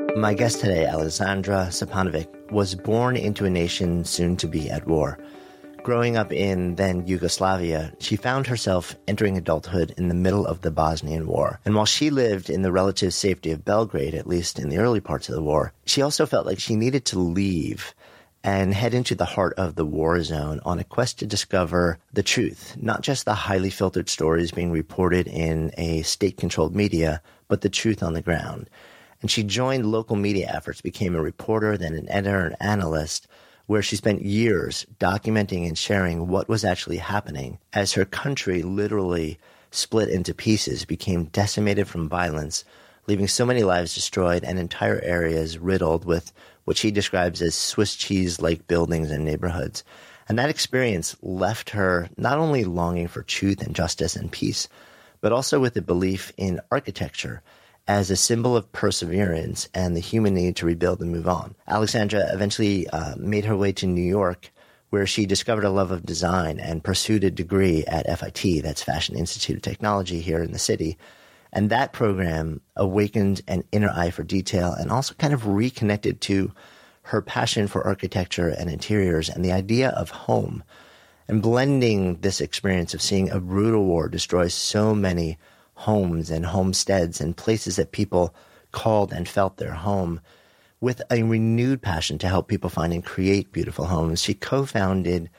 My guest today, Alexandra Stepanovic, was born into a nation soon to be at war. Growing up in then Yugoslavia, she found herself entering adulthood in the middle of the Bosnian War. And while she lived in the relative safety of Belgrade, at least in the early parts of the war, she also felt like she needed to leave and head into the heart of the war zone on a quest to discover the truth, not just the highly filtered stories being reported in a state-controlled media, but the truth on the ground. And she joined local media efforts, became a reporter, then an editor and analyst, where she spent years documenting and sharing what was actually happening as her country literally split into pieces, became decimated from violence, leaving so many lives destroyed and entire areas riddled with what she describes as Swiss cheese-like buildings and neighborhoods. And that experience left her not only longing for truth and justice and peace, but also with a belief in architecture as a symbol of perseverance and the human need to rebuild and move on. Alexandra eventually made her way to New York, where she discovered a love of design and pursued a degree at FIT, that's Fashion Institute of Technology here in the city. And that program awakened an inner eye for detail and also kind of reconnected to her passion for architecture and interiors and the idea of home. And blending this experience of seeing a brutal war destroy so many homes and homesteads and places that people called and felt their home, with a renewed passion to help people find and create beautiful homes, she co-founded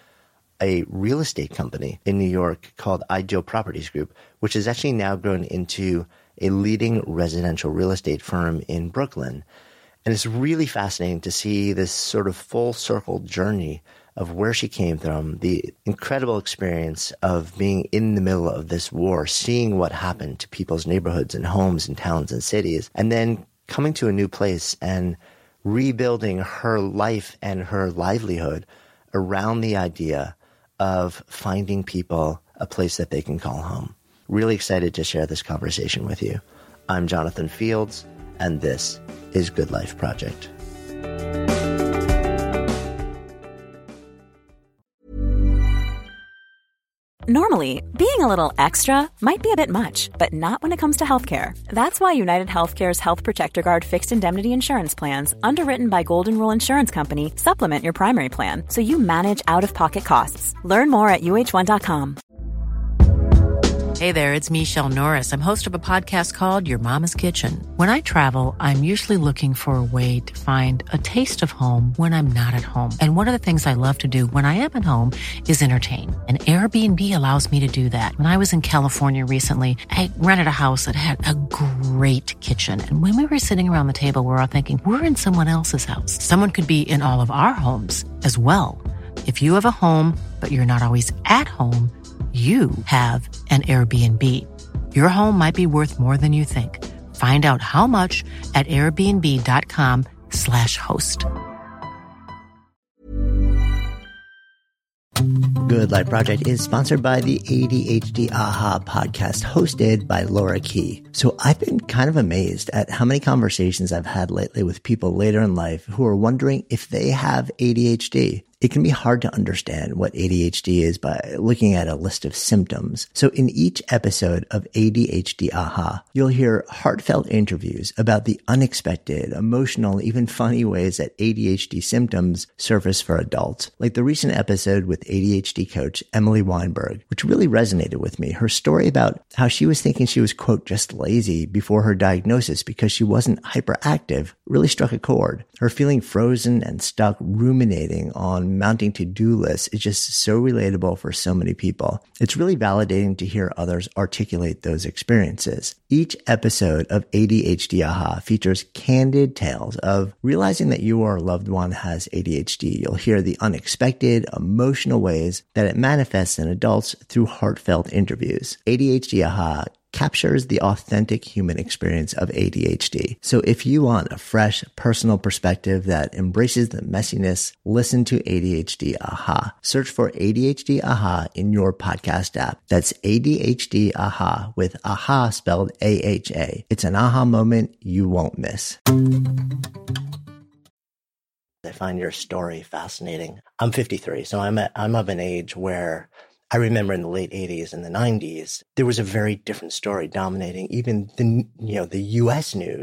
a real estate company in New York called Ideal Properties Group, which has actually now grown into a leading residential real estate firm in Brooklyn. And it's really fascinating to see this sort of full circle journey of where she came from, the incredible experience of being in the middle of this war, seeing what happened to people's neighborhoods and homes and towns and cities, and then coming to a new place and rebuilding her life and her livelihood around the idea of finding people a place that they can call home. Really excited to share this conversation with you. I'm Jonathan Fields, and this is Good Life Project. Normally, being a little extra might be a bit much, but not when it comes to healthcare. That's why United Healthcare's Health Protector Guard fixed indemnity insurance plans, underwritten by Golden Rule Insurance Company, supplement your primary plan so you manage out-of-pocket costs. Learn more at uh1.com. Hey there, it's Michelle Norris. I'm host of a podcast called Your Mama's Kitchen. When I travel, I'm usually looking for a way to find a taste of home when I'm not at home. And one of the things I love to do when I am at home is entertain. And Airbnb allows me to do that. When I was in California recently, I rented a house that had a great kitchen. And when we were sitting around the table, we're all thinking, we're in someone else's house. Someone could be in all of our homes as well. If you have a home, but you're not always at home, you have an Airbnb. Your home might be worth more than you think. Find out how much at airbnb.com/host. Good Life Project is sponsored by the ADHD AHA podcast, hosted by Laura Key. So I've been kind of amazed at how many conversations I've had lately with people later in life who are wondering if they have ADHD. It can be hard to understand what ADHD is by looking at a list of symptoms. So in each episode of ADHD AHA, you'll hear heartfelt interviews about the unexpected, emotional, even funny ways that ADHD symptoms surface for adults. Like the recent episode with ADHD coach Emily Weinberg, which really resonated with me. Her story about how she was thinking she was, quote, just lazy before her diagnosis because she wasn't hyperactive really struck a chord. Her feeling frozen and stuck ruminating on mounting to-do lists is just so relatable for so many people. It's really validating to hear others articulate those experiences. Each episode of ADHD AHA features candid tales of realizing that you or a loved one has ADHD. You'll hear the unexpected, emotional ways that it manifests in adults through heartfelt interviews. ADHD AHA captures the authentic human experience of ADHD. So if you want a fresh, personal perspective that embraces the messiness, listen to ADHD AHA. Search for ADHD AHA in your podcast app. That's ADHD AHA with AHA spelled AHA. It's an aha moment you won't miss. I find your story fascinating. I'm 53, so I'm of an age where I remember in the late 80s and the 90s, there was a very different story dominating even the U.S. news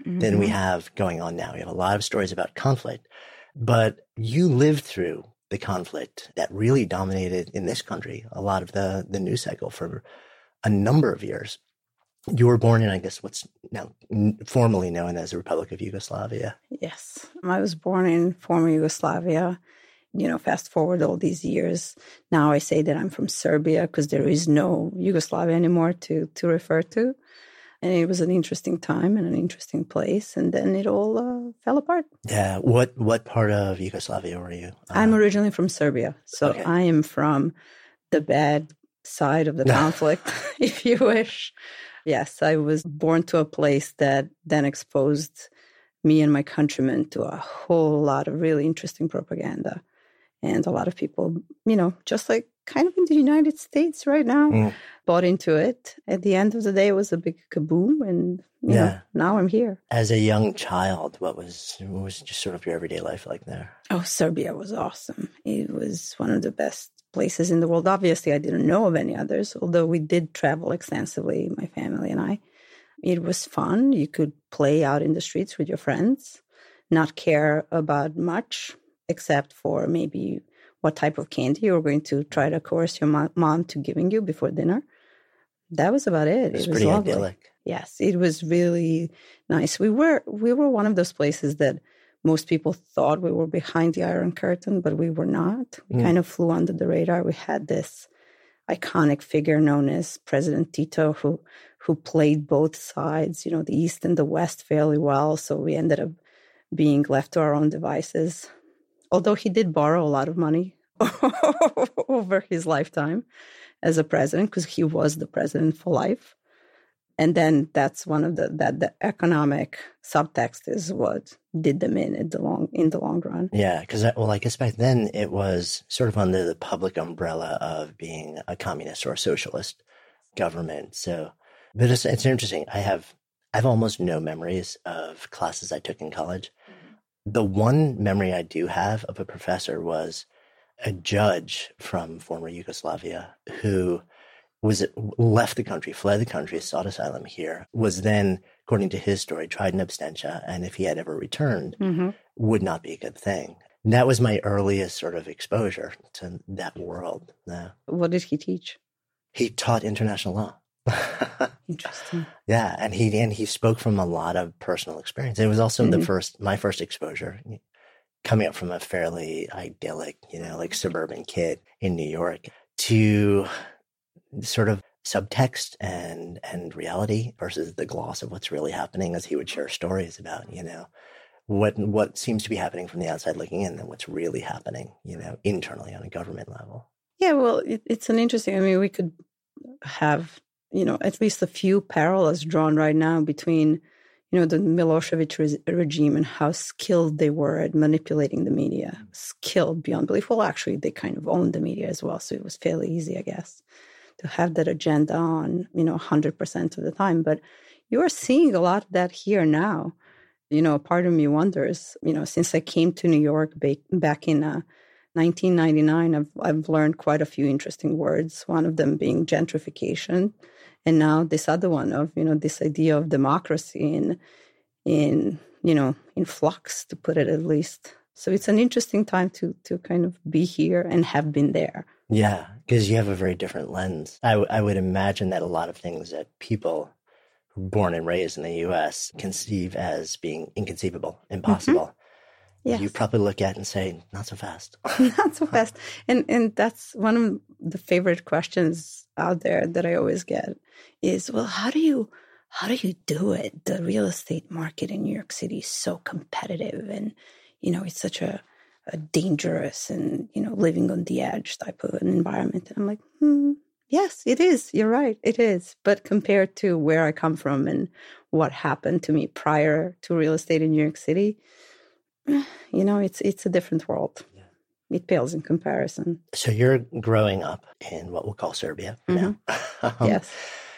than we have going on now. We have a lot of stories about conflict, but you lived through the conflict that really dominated in this country a lot of the news cycle for a number of years. You were born in, I guess, what's now formally known as the Republic of Yugoslavia. Yes, I was born in former Yugoslavia. Fast forward all these years. Now I say that I'm from Serbia because there is no Yugoslavia anymore to refer to. And it was an interesting time and an interesting place. And then it all fell apart. Yeah. What part of Yugoslavia were you? I'm originally from Serbia. So okay. I am from the bad side of the conflict, if you wish. Yes, I was born to a place that then exposed me and my countrymen to a whole lot of really interesting propaganda. And a lot of people, just like kind of in the United States right now, bought into it. At the end of the day, it was a big kaboom. And, now I'm here. As a young child, what was just sort of your everyday life like there? Oh, Serbia was awesome. It was one of the best places in the world. Obviously, I didn't know of any others, although we did travel extensively, my family and I. It was fun. You could play out in the streets with your friends, not care about much, except for maybe what type of candy you were going to try to coerce your mom to giving you before dinner. That was about it. It was pretty lovely. Idyllic. Yes, it was really nice. We were one of those places that most people thought we were behind the Iron Curtain, but we were not. We kind of flew under the radar. We had this iconic figure known as President Tito, who played both sides, the East and the West fairly well. So we ended up being left to our own devices. Although he did borrow a lot of money over his lifetime as a president, because he was the president for life. And then that's one of the economic subtext is what did them in the long run. Yeah, because I guess back then it was sort of under the public umbrella of being a communist or a socialist government. So, but it's interesting. I have almost no memories of classes I took in college. The one memory I do have of a professor was a judge from former Yugoslavia who left the country, fled the country, sought asylum here, was then, according to his story, tried in absentia, and if he had ever returned, would not be a good thing. And that was my earliest sort of exposure to that world. What did he teach? He taught international law. Interesting. Yeah, and he spoke from a lot of personal experience. It was also my first exposure, coming up from a fairly idyllic, like suburban kid in New York, to sort of subtext and reality versus the gloss of what's really happening, as he would share stories about, what seems to be happening from the outside looking in and what's really happening, internally on a government level. Yeah, well, it's an interesting, we could have at least a few parallels drawn right now between, the Milosevic regime and how skilled they were at manipulating the media, skilled beyond belief. Well, actually, they kind of owned the media as well, so it was fairly easy, I guess, to have that agenda on, 100% of the time. But you are seeing a lot of that here now. Part of me wonders, since I came to New York back in 1999, I've learned quite a few interesting words, one of them being gentrification. And now this other one of, this idea of democracy in flux, to put it at least. So it's an interesting time to kind of be here and have been there. Yeah, because you have a very different lens. I would imagine that a lot of things that people born and raised in the U.S. conceive as being inconceivable, impossible. Yes. You probably look at it and say, not so fast. Not so fast. And that's one of the favorite questions out there that I always get is, well, how do you do it? The real estate market in New York City is so competitive and, it's such a dangerous and, living on the edge type of an environment. And I'm like, yes, it is. You're right. It is. But compared to where I come from and what happened to me prior to real estate in New York City, it's a different world. Yeah. It pales in comparison. So you're growing up in what we'll call Serbia now. Yes.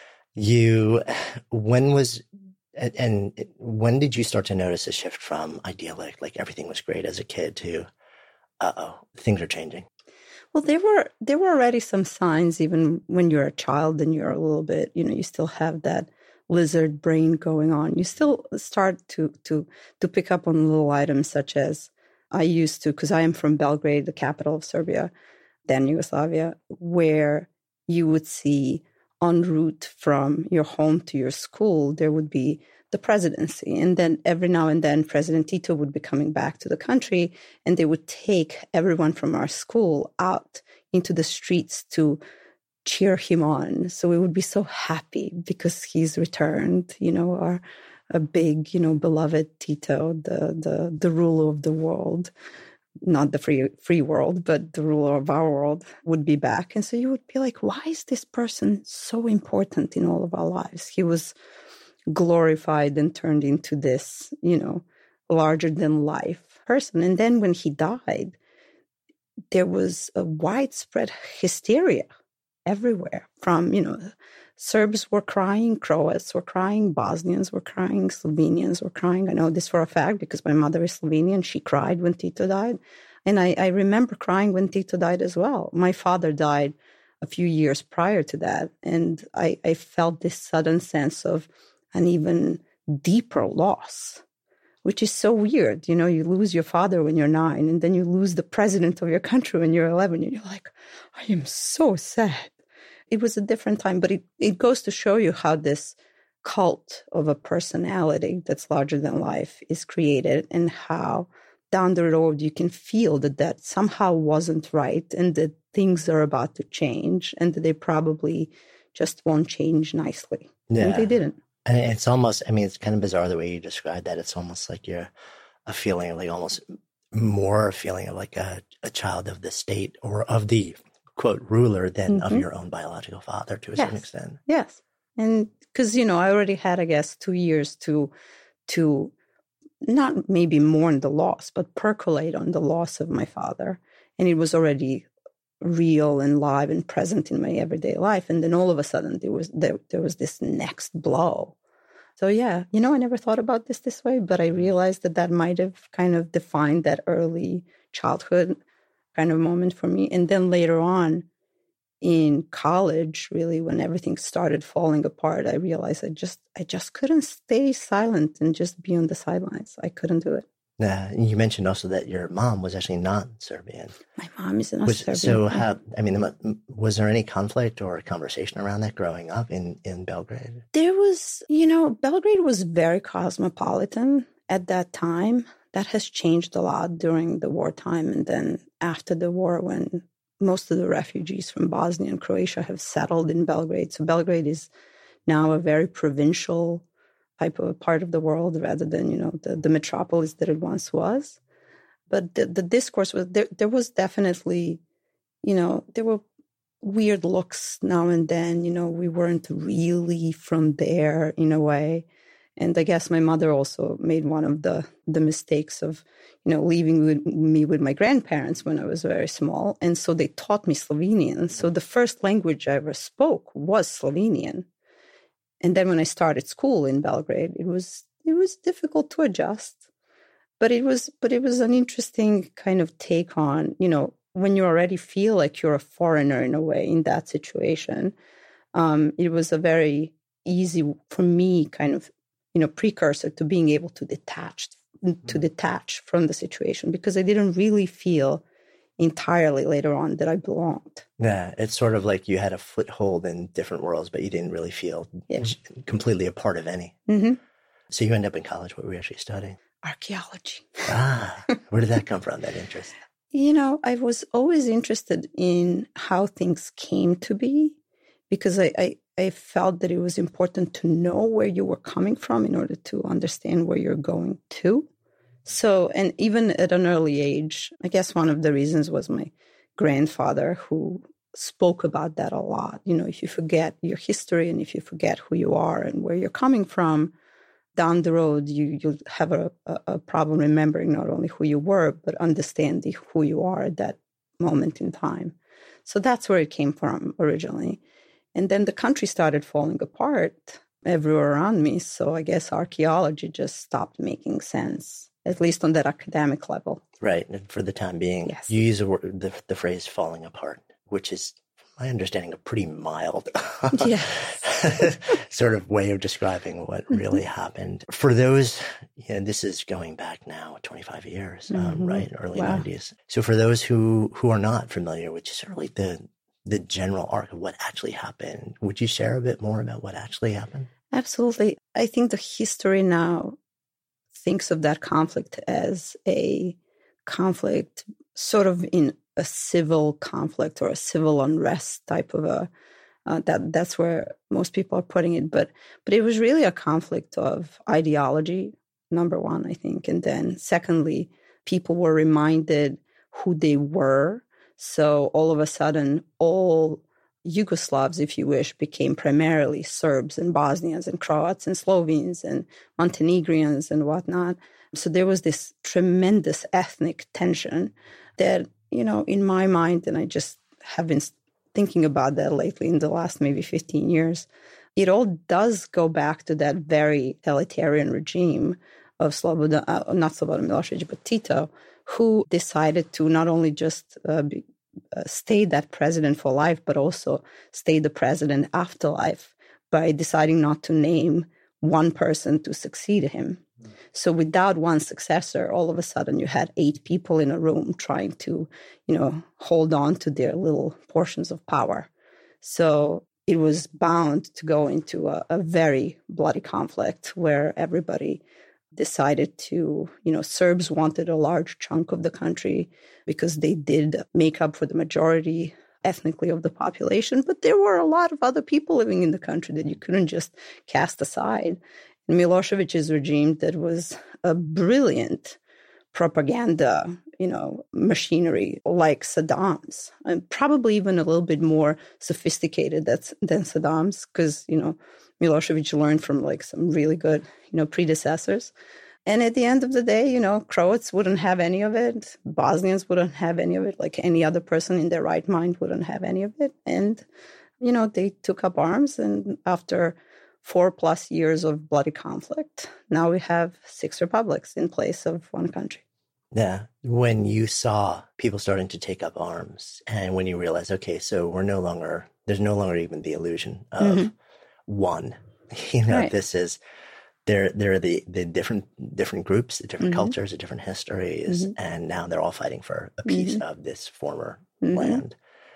When did you start to notice a shift from idyllic, like everything was great as a kid, to, things are changing? Well, there were already some signs, even when you're a child and you're a little bit, you still have that lizard brain going on. You still start to pick up on little items such as I used to, because I am from Belgrade, the capital of Serbia, then Yugoslavia, where you would see en route from your home to your school, there would be the presidency. And then every now and then, President Tito would be coming back to the country, and they would take everyone from our school out into the streets to cheer him on. So we would be so happy because he's returned, a big, beloved Tito, the ruler of the world, not the free world, but the ruler of our world would be back. And so you would be like, why is this person so important in all of our lives? He was glorified and turned into this, larger than life person. And then when he died, there was a widespread hysteria everywhere from, Serbs were crying, Croats were crying, Bosnians were crying, Slovenians were crying. I know this for a fact because my mother is Slovenian. She cried when Tito died. And I remember crying when Tito died as well. My father died a few years prior to that. And I felt this sudden sense of an even deeper loss, which is so weird. You lose your father when you're 9, and then you lose the president of your country when you're 11. And you're like, I am so sad. It was a different time, but it goes to show you how this cult of a personality that's larger than life is created, and how down the road you can feel that somehow wasn't right, and that things are about to change, and that they probably just won't change nicely. Yeah. And they didn't. And it's almost, it's kind of bizarre the way you describe that. It's almost like you're a feeling of like almost more a feeling of like a child of the state or of the quote ruler than of your own biological father to a certain extent. Yes. And because, I already had, I guess, 2 years to not maybe mourn the loss, but percolate on the loss of my father. And it was already real and live and present in my everyday life. And then all of a sudden there was this next blow. So yeah, I never thought about this way, but I realized that might have kind of defined that early childhood kind of moment for me. And then later on in college, really, when everything started falling apart, I realized I just couldn't stay silent and just be on the sidelines. I couldn't do it. Yeah, you mentioned also that your mom was actually non-Serbian. My mom is not Serbian. So was there any conflict or conversation around that growing up in Belgrade? There was, Belgrade was very cosmopolitan at that time. That has changed a lot during the wartime, and then after the war, when most of the refugees from Bosnia and Croatia have settled in Belgrade. So Belgrade is now a very provincial type of a part of the world rather than, the metropolis that it once was. But the discourse was, there was definitely, there were weird looks now and then, we weren't really from there in a way. And I guess my mother also made one of the mistakes of, leaving me with my grandparents when I was very small. And so they taught me Slovenian. So the first language I ever spoke was Slovenian. And then when I started school in Belgrade, it was difficult to adjust. But it was an interesting kind of take on, when you already feel like you're a foreigner in a way in that situation. It was a very easy, for me, kind of, precursor to being able to detach from the situation, because I didn't really feel entirely later on that I belonged. Yeah, it's sort of like you had a foothold in different worlds, but you didn't really feel completely a part of any. Mm-hmm. So you end up in college. What were you actually studying? Archaeology. Where did that come from, that interest? I was always interested in how things came to be, because I felt that it was important to know where you were coming from in order to understand where you're going to. So, and even at an early age, I guess one of the reasons was my grandfather, who spoke about that a lot. If you forget your history and if you forget who you are and where you're coming from, down the road, you'll have a problem remembering not only who you were, but understanding who you are at that moment in time. So that's where it came from originally. And then the country started falling apart everywhere around me. So I guess archaeology just stopped making sense, at least on that academic level. Right. And for the time being, yes. You use the phrase falling apart, which is, my understanding, a pretty mild sort of way of describing what really happened. For those, this is going back now 25 years, right? Early 90s. So for those who are not familiar with just sort of like the general arc of what actually happened, would you share a bit more about what actually happened? Absolutely. I think the history now thinks of that conflict as a conflict sort of in a civil conflict or a civil unrest type of a, that's where most people are putting it. But it was really a conflict of ideology, number one, I think. And then secondly, people were reminded who they were. So all of a sudden, all Yugoslavs, if you wish, became primarily Serbs and Bosnians and Croats and Slovenes and Montenegrians and whatnot. So there was this tremendous ethnic tension that, in my mind, and I just have been thinking about that lately in the last maybe 15 years, it all does go back to that very elitarian regime of not Slobodan Milosevic, but Tito, who decided to not only just stay that president for life, but also stay the president after life by deciding not to name one person to succeed him. So without one successor, all of a sudden you had 8 people in a room trying to, hold on to their little portions of power. So it was bound to go into a very bloody conflict where everybody decided to, Serbs wanted a large chunk of the country because they did make up for the majority ethnically of the population. But there were a lot of other people living in the country that you couldn't just cast aside. And Milosevic's regime that was a brilliant propaganda, machinery like Saddam's, and probably even a little bit more sophisticated than Saddam's, because, Milosevic learned from like some really good, predecessors. And at the end of the day, Croats wouldn't have any of it. Bosnians wouldn't have any of it. Like any other person in their right mind wouldn't have any of it. And, they took up arms. And after 4+ years of bloody conflict, now we have 6 republics in place of one country. Yeah. When you saw people starting to take up arms and when you realized, okay, so there's no longer even the illusion of one, Right. This is, there are the different groups, the different cultures, the different histories, and now they're all fighting for a piece of this former land.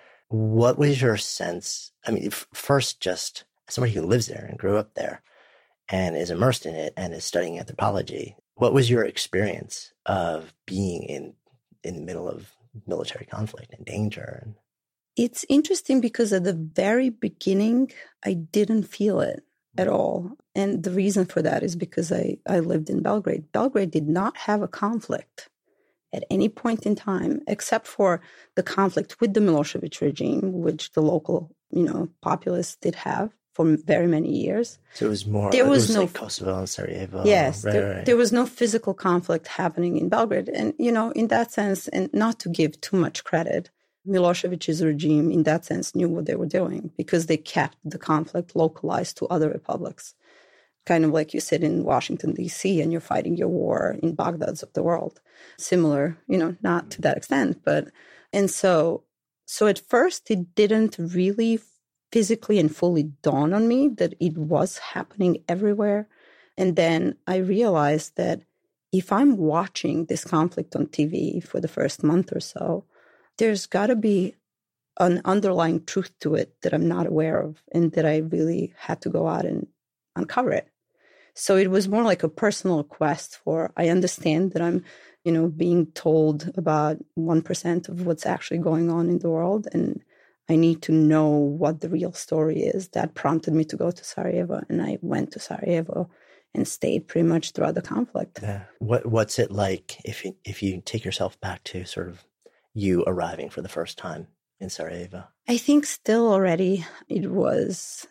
What was your sense? I mean, first, just somebody who lives there and grew up there and is immersed in it and is studying anthropology, what was your experience of being in the middle of military conflict and danger? It's interesting because at the very beginning, I didn't feel it at all. And the reason for that is because I lived in Belgrade. Belgrade did not have a conflict at any point in time, except for the conflict with the Milosevic regime, which the local, populace did have for very many years. So it was more, like Kosovo and Sarajevo. Yes, right. There was no physical conflict happening in Belgrade. And, in that sense, and not to give too much credit, Milosevic's regime, in that sense, knew what they were doing because they kept the conflict localized to other republics. Kind of like you sit in Washington, D.C., and you're fighting your war in Baghdad's of the world. Similar, not to that extent. And so at first, it didn't really physically and fully dawn on me that it was happening everywhere. And then I realized that if I'm watching this conflict on TV for the first month or so, there's got to be an underlying truth to it that I'm not aware of and that I really had to go out and uncover it. So it was more like a personal quest for, I understand that I'm, being told about 1% of what's actually going on in the world. And I need to know what the real story is. That prompted me to go to Sarajevo. And I went to Sarajevo and stayed pretty much throughout the conflict. Yeah. What's it like if you take yourself back to sort of you arriving for the first time in Sarajevo? I think still already it was,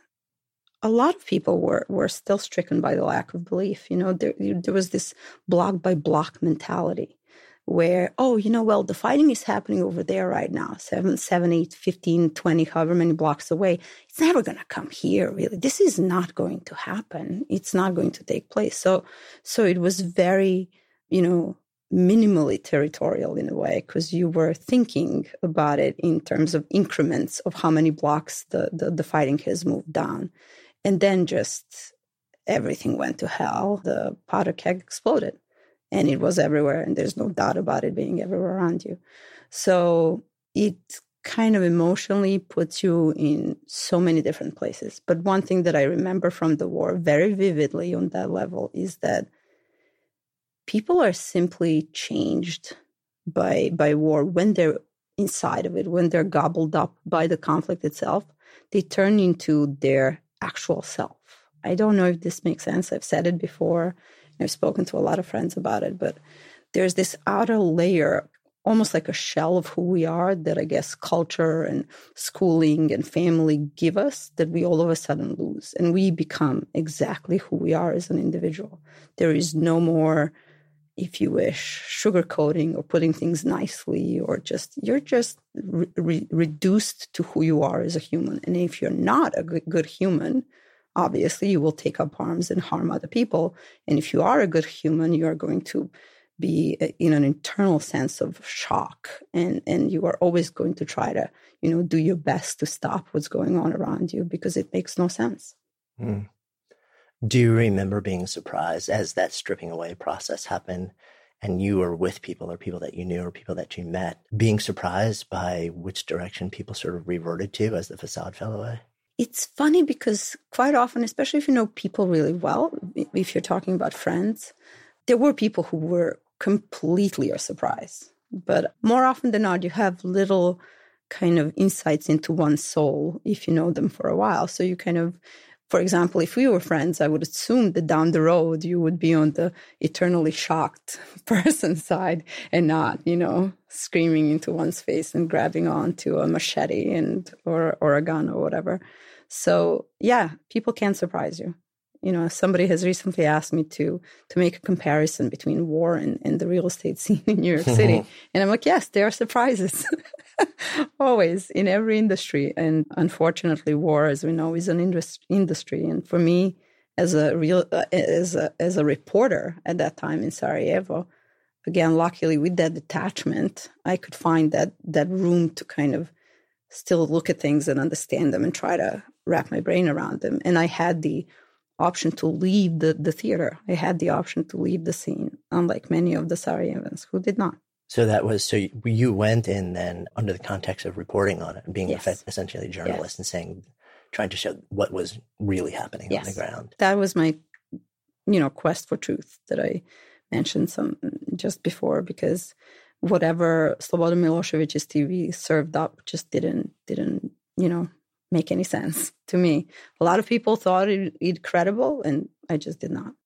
a lot of people were still stricken by the lack of belief. There was this block by block mentality where, the fighting is happening over there right now, 7, 8, 15, 20, however many blocks away. It's never going to come here, really. This is not going to happen. It's not going to take place. So it was very, minimally territorial in a way, because you were thinking about it in terms of increments of how many blocks the fighting has moved down. And then just everything went to hell. The powder keg exploded, and it was everywhere, and there's no doubt about it being everywhere around you. So it kind of emotionally puts you in so many different places. But one thing that I remember from the war very vividly on that level is that people are simply changed by war when they're inside of it, when they're gobbled up by the conflict itself. They turn into their actual self. I don't know if this makes sense. I've said it before. I've spoken to a lot of friends about it, but there's this outer layer, almost like a shell of who we are, that I guess culture and schooling and family give us, that we all of a sudden lose. And we become exactly who we are as an individual. There is no more, if you wish, sugarcoating or putting things nicely, or you're just reduced to who you are as a human. And if you're not a good human, obviously you will take up arms and harm other people. And if you are a good human, you are going to be in an internal sense of shock. And you are always going to try to, do your best to stop what's going on around you, because it makes no sense. Mm. Do you remember being surprised as that stripping away process happened and you were with people or people that you knew or people that you met, being surprised by which direction people sort of reverted to as the facade fell away? It's funny because quite often, especially if you know people really well, if you're talking about friends, there were people who were completely surprised. But more often than not, you have little kind of insights into one's soul if you know them for a while. So you kind of, for example, if we were friends, I would assume that down the road you would be on the eternally shocked person side and not, screaming into one's face and grabbing onto a machete or a gun or whatever. So yeah, people can surprise you. Somebody has recently asked me to make a comparison between war and the real estate scene in New York City. And I'm like, yes, there are surprises. Always, in every industry. And unfortunately, war, as we know, is an industry. And for me, as a reporter at that time in Sarajevo, again, luckily with that detachment, I could find that room to kind of still look at things and understand them and try to wrap my brain around them. And I had the option to leave the theater. I had the option to leave the scene, unlike many of the Sarajevans who did not. So you went in then under the context of reporting on it, being Yes. essentially a journalist Yes. and trying to show what was really happening Yes. on the ground. That was my, quest for truth that I mentioned just before, because whatever Slobodan Milosevic's TV served up just didn't make any sense to me. A lot of people thought it credible, and I just did not.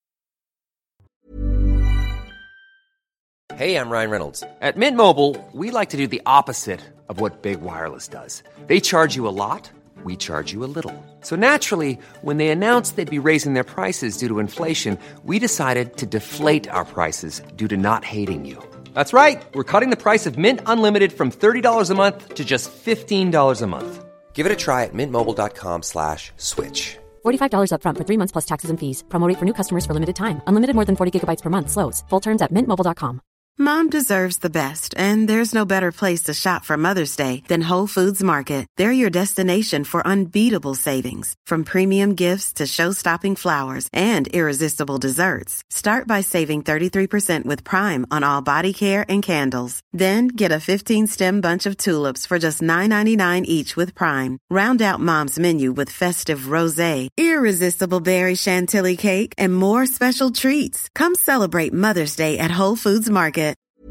Hey, I'm Ryan Reynolds. At Mint Mobile, we like to do the opposite of what Big Wireless does. They charge you a lot, we charge you a little. So naturally, when they announced they'd be raising their prices due to inflation, we decided to deflate our prices due to not hating you. That's right. We're cutting the price of Mint Unlimited from $30 a month to just $15 a month. Give it a try at mintmobile.com/switch. $45 up front for 3 months plus taxes and fees. Promo rate for new customers for limited time. Unlimited more than 40 gigabytes per month. Slows full terms at mintmobile.com. Mom deserves the best, and there's no better place to shop for Mother's Day than Whole Foods Market. They're your destination for unbeatable savings, from premium gifts to show-stopping flowers and irresistible desserts. Start by saving 33% with Prime on all body care and candles. Then get a 15-stem bunch of tulips for just $9.99 each with Prime. Round out Mom's menu with festive rosé, irresistible berry chantilly cake, and more special treats. Come celebrate Mother's Day at Whole Foods Market.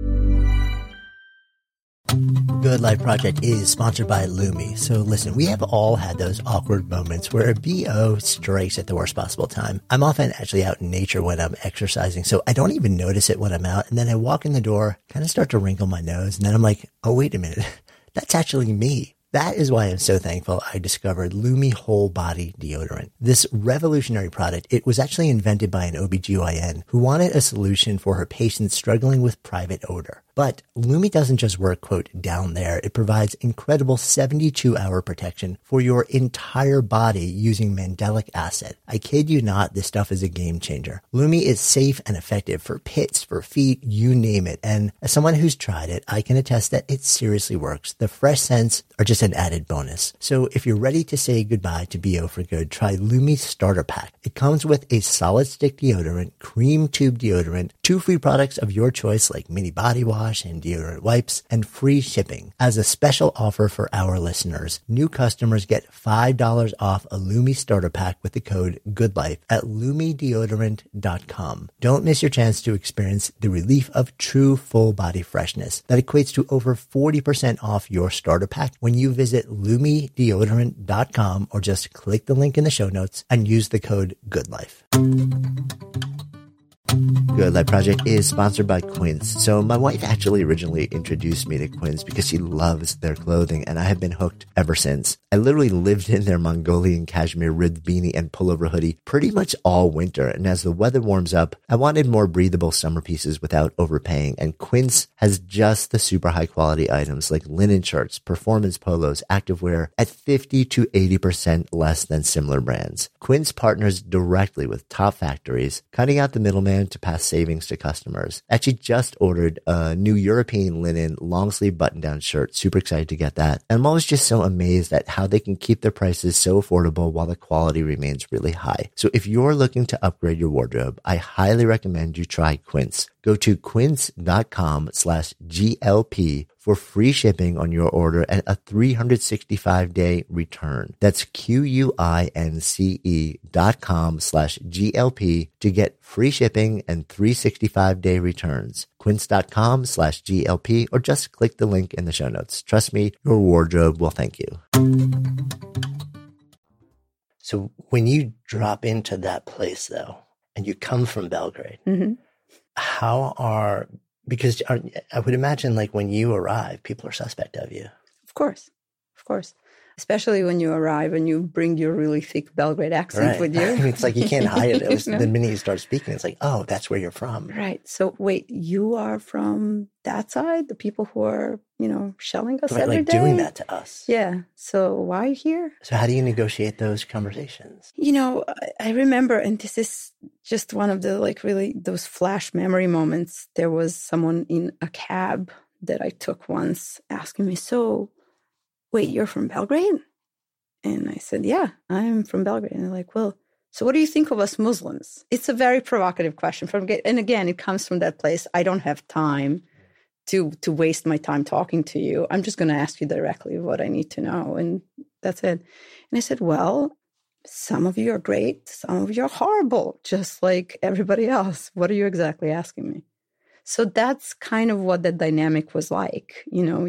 Good Life Project is sponsored by Lumi. So listen, we have all had those awkward moments where a BO strikes at the worst possible time. I'm often actually out in nature when I'm exercising, so I don't even notice it when I'm out. And then I walk in the door, kind of start to wrinkle my nose. And then I'm like, oh, wait a minute. That's actually me. That is why I'm so thankful I discovered Lumi Whole Body Deodorant. This revolutionary product, it was actually invented by an OBGYN who wanted a solution for her patients struggling with private odor. But Lumi doesn't just work, quote, down there. It provides incredible 72-hour protection for your entire body using mandelic acid. I kid you not, this stuff is a game changer. Lumi is safe and effective for pits, for feet, you name it. And as someone who's tried it, I can attest that it seriously works. The fresh scents are just an added bonus. So if you're ready to say goodbye to BO for good, try Lumi Starter Pack. It comes with a solid stick deodorant, cream tube deodorant, 2 free products of your choice like mini body wash and deodorant wipes, and free shipping. As a special offer for our listeners, new customers get $5 off a Lumi Starter Pack with the code GOODLIFE at LumiDeodorant.com. Don't miss your chance to experience the relief of true full body freshness that equates to over 40% off your starter pack when you visit LumiDeodorant.com or just click the link in the show notes and use the code GOODLIFE. Good Life Project is sponsored by Quince. So my wife actually originally introduced me to Quince because she loves their clothing, and I have been hooked ever since. I literally lived in their Mongolian cashmere ribbed beanie and pullover hoodie pretty much all winter, and as the weather warms up, I wanted more breathable summer pieces without overpaying, and Quince has just the super high quality items like linen shirts, performance polos, activewear at 50 to 80% less than similar brands. Quince partners directly with top factories, cutting out the middleman to pass savings to customers. Actually just ordered a new European linen long sleeve button down shirt. Super excited to get that. And I'm always just so amazed at how they can keep their prices so affordable while the quality remains really high. So if you're looking to upgrade your wardrobe, I highly recommend you try Quince. Go to quince.com/GLP for free shipping on your order and a 365-day return. That's QUINCE.com/GLP to get free shipping and 365-day returns. Quince.com/GLP or just click the link in the show notes. Trust me, your wardrobe will thank you. So when you drop into that place though, and you come from Belgrade, because I would imagine like when you arrive, people are suspect of you. Of course. Especially when you arrive and you bring your really thick Belgrade accent with you. It's like you can't hide it. The minute you start speaking, it's like, oh, that's where you're from. Right. So wait, you are from that side? The people who are, shelling us every day? Doing that to us. Yeah. So why are you here? So how do you negotiate those conversations? I remember, and this is just one of the really those flash memory moments. There was someone in a cab that I took once asking me, so wait, you're from Belgrade? And I said, yeah, I'm from Belgrade. And they're like, well, so what do you think of us Muslims? It's a very provocative question. And again, it comes from that place. I don't have time to waste my time talking to you. I'm just going to ask you directly what I need to know. And that's it. And I said, well, some of you are great. Some of you are horrible, just like everybody else. What are you exactly asking me? So that's kind of what that dynamic was like.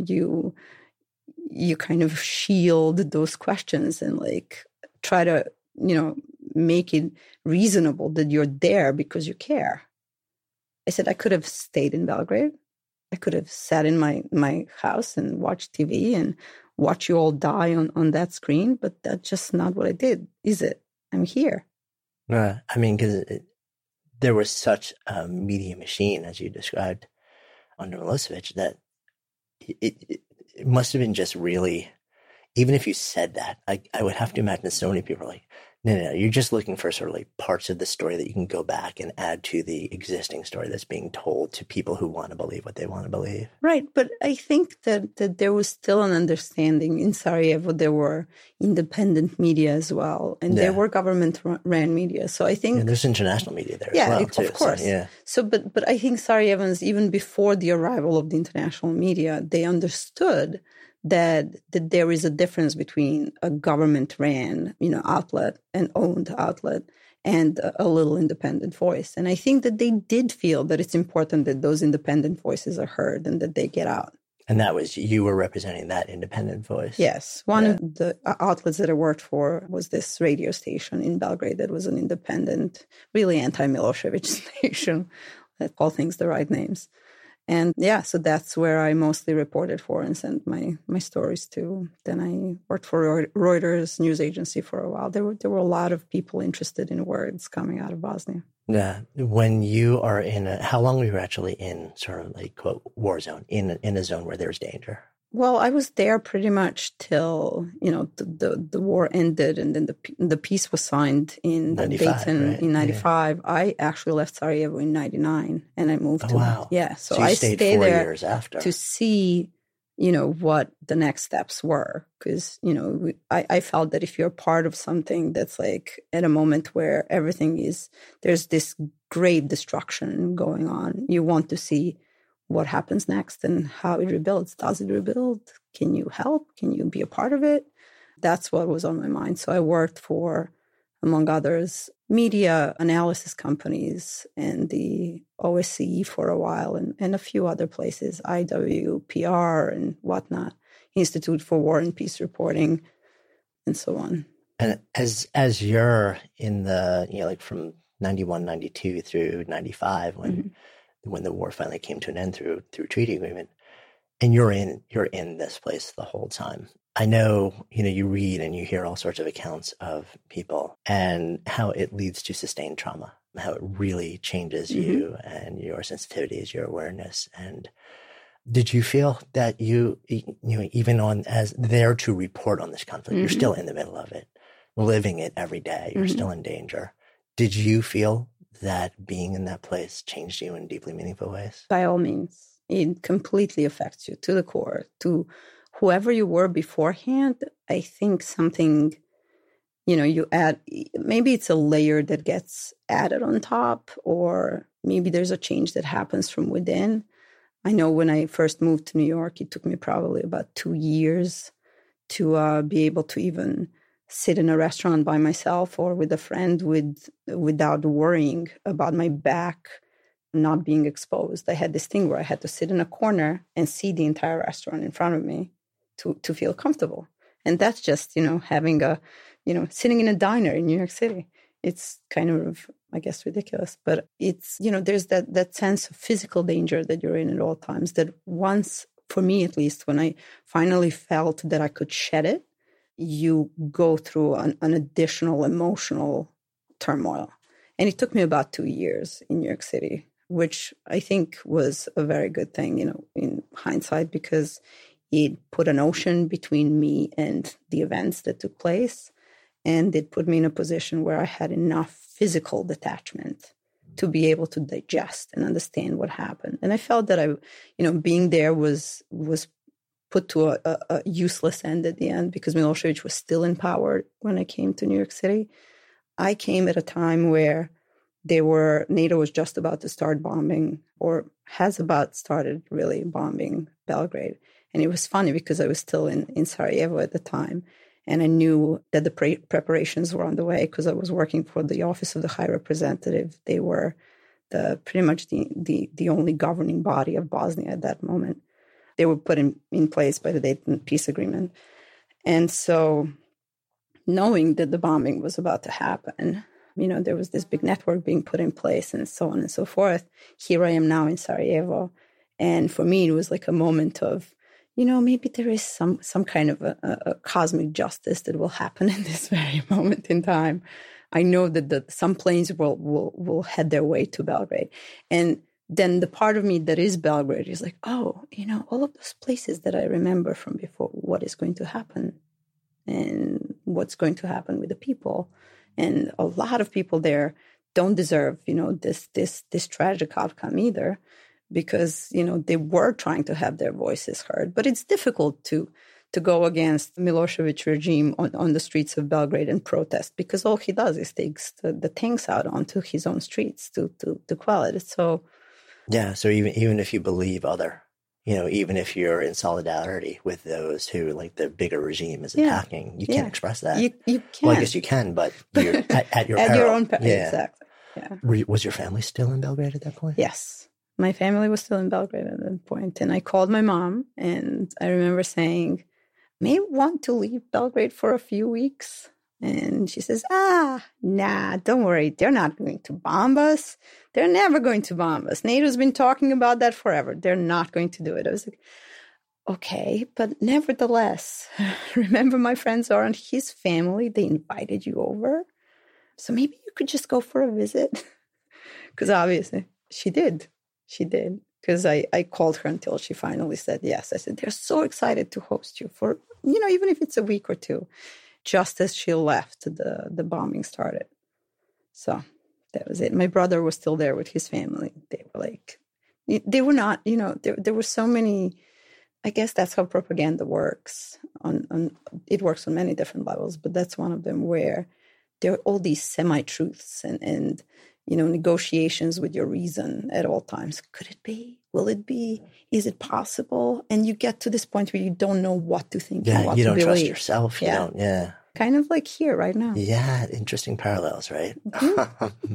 You kind of shield those questions and try to, make it reasonable that you're there because you care. I said, I could have stayed in Belgrade. I could have sat in my house and watched TV and watch you all die on that screen, but that's just not what I did, is it? I'm here. Because there was such a media machine, as you described, under Milosevic, that it must have been just really, even if you said that, I would have to imagine so many people are like, no, you're just looking for sort of parts of the story that you can go back and add to the existing story that's being told to people who want to believe what they want to believe. Right. But I think that there was still an understanding in Sarajevo. There were independent media as well. And there were government-ran media. So I think... there's international media there as well, too. Of course. So, but I think Sarajevans, even before the arrival of the international media, they understood that there is a difference between a government-ran, outlet and owned outlet and a little independent voice. And I think that they did feel that it's important that those independent voices are heard and that they get out. And that was, you were representing that independent voice? Yes. One of the outlets that I worked for was this radio station in Belgrade that was an independent, really anti-Milosevic station that called things the right names. And yeah, so that's where I mostly reported for and sent my stories to. Then I worked for Reuters news agency for a while. There were a lot of people interested in words coming out of Bosnia. Yeah. When you are how long were you actually in sort of like quote war zone, in a zone where there's danger? Well, I was there pretty much till, the war ended, and then the peace was signed in Dayton, right? In 95. Yeah. I actually left Sarajevo in 99 and I moved to, wow. Yeah. So I stayed 4 years after to see, what the next steps were. Because, I felt that if you're part of something that's like at a moment where there's this great destruction going on, you want to see what happens next and how it rebuilds. Does it rebuild? Can you help? Can you be a part of it? That's what was on my mind. So I worked for, among others, media analysis companies and the OSCE for a while and a few other places, IWPR and whatnot, Institute for War and Peace Reporting, and so on. And as you're in the, like from 91, 92 through 95, when the war finally came to an end through treaty agreement, and you're in this place the whole time. I know, you read and you hear all sorts of accounts of people and how it leads to sustained trauma, how it really changes you and your sensitivities, your awareness. And did you feel that you even as there to report on this conflict, you're still in the middle of it, living it every day, you're still in danger. Did you feel that being in that place changed you in deeply meaningful ways? By all means. It completely affects you to the core. To whoever you were beforehand, I think something, you add, maybe it's a layer that gets added on top, or maybe there's a change that happens from within. I know when I first moved to New York, it took me probably about 2 years to be able to even sit in a restaurant by myself or with a friend without worrying about my back not being exposed. I had this thing where I had to sit in a corner and see the entire restaurant in front of me to feel comfortable. And that's just, having sitting in a diner in New York City. It's kind of, I guess, ridiculous, but it's, there's that sense of physical danger that you're in at all times, that once, for me at least, when I finally felt that I could shed it, you go through an additional emotional turmoil. And it took me about 2 years in New York City, which I think was a very good thing, in hindsight, because it put an ocean between me and the events that took place. And it put me in a position where I had enough physical detachment to be able to digest and understand what happened. And I felt that being there was put to a useless end at the end, because Milosevic was still in power when I came to New York City. I came at a time where NATO was just about to start bombing, or has about started really bombing Belgrade. And it was funny because I was still in Sarajevo at the time. And I knew that the preparations were on the way because I was working for the Office of the High Representative. They were pretty much the only governing body of Bosnia at that moment. They were put in place by the Dayton Peace Agreement. And so knowing that the bombing was about to happen, there was this big network being put in place and so on and so forth. Here I am now in Sarajevo. And for me, it was like a moment of, maybe there is some kind of a cosmic justice that will happen in this very moment in time. I know that some planes will head their way to Belgrade. And then the part of me that is Belgrade is like, oh, all of those places that I remember from before, what is going to happen and what's going to happen with the people. And a lot of people there don't deserve, this tragic outcome either, because, they were trying to have their voices heard. But it's difficult to go against the Milosevic regime on the streets of Belgrade and protest, because all he does is takes the tanks out onto his own streets to quell it. So, yeah. So even if you believe other, even if you're in solidarity with those who, like, the bigger regime is attacking, you can't express that. You can. Well, I guess you can, but you're at your at peril. your own peril. Yeah. Exactly. Yeah. Was your family still in Belgrade at that point? Yes. My family was still in Belgrade at that point. And I called my mom, and I remember saying, may want to leave Belgrade for a few weeks. And she says, nah, don't worry. They're not going to bomb us. They're never going to bomb us. NATO's been talking about that forever. They're not going to do it. I was like, okay, but nevertheless, remember my friend Zoran, his family, they invited you over. So maybe you could just go for a visit. Because obviously she did. She did. Because I called her until she finally said yes. I said, they're so excited to host you for, even if it's a week or two, just as she left, the bombing started. So that was it. My brother was still there with his family. They were like, they were not, there were so many. I guess that's how propaganda works. It works on many different levels, but that's one of them where there are all these semi-truths and negotiations with your reason at all times. Could it be? Will it be? Is it possible? And you get to this point where you don't know what to think and what to believe. You don't trust yourself. You don't, yeah. Kind of like here right now. Yeah, interesting parallels, right? Mm-hmm.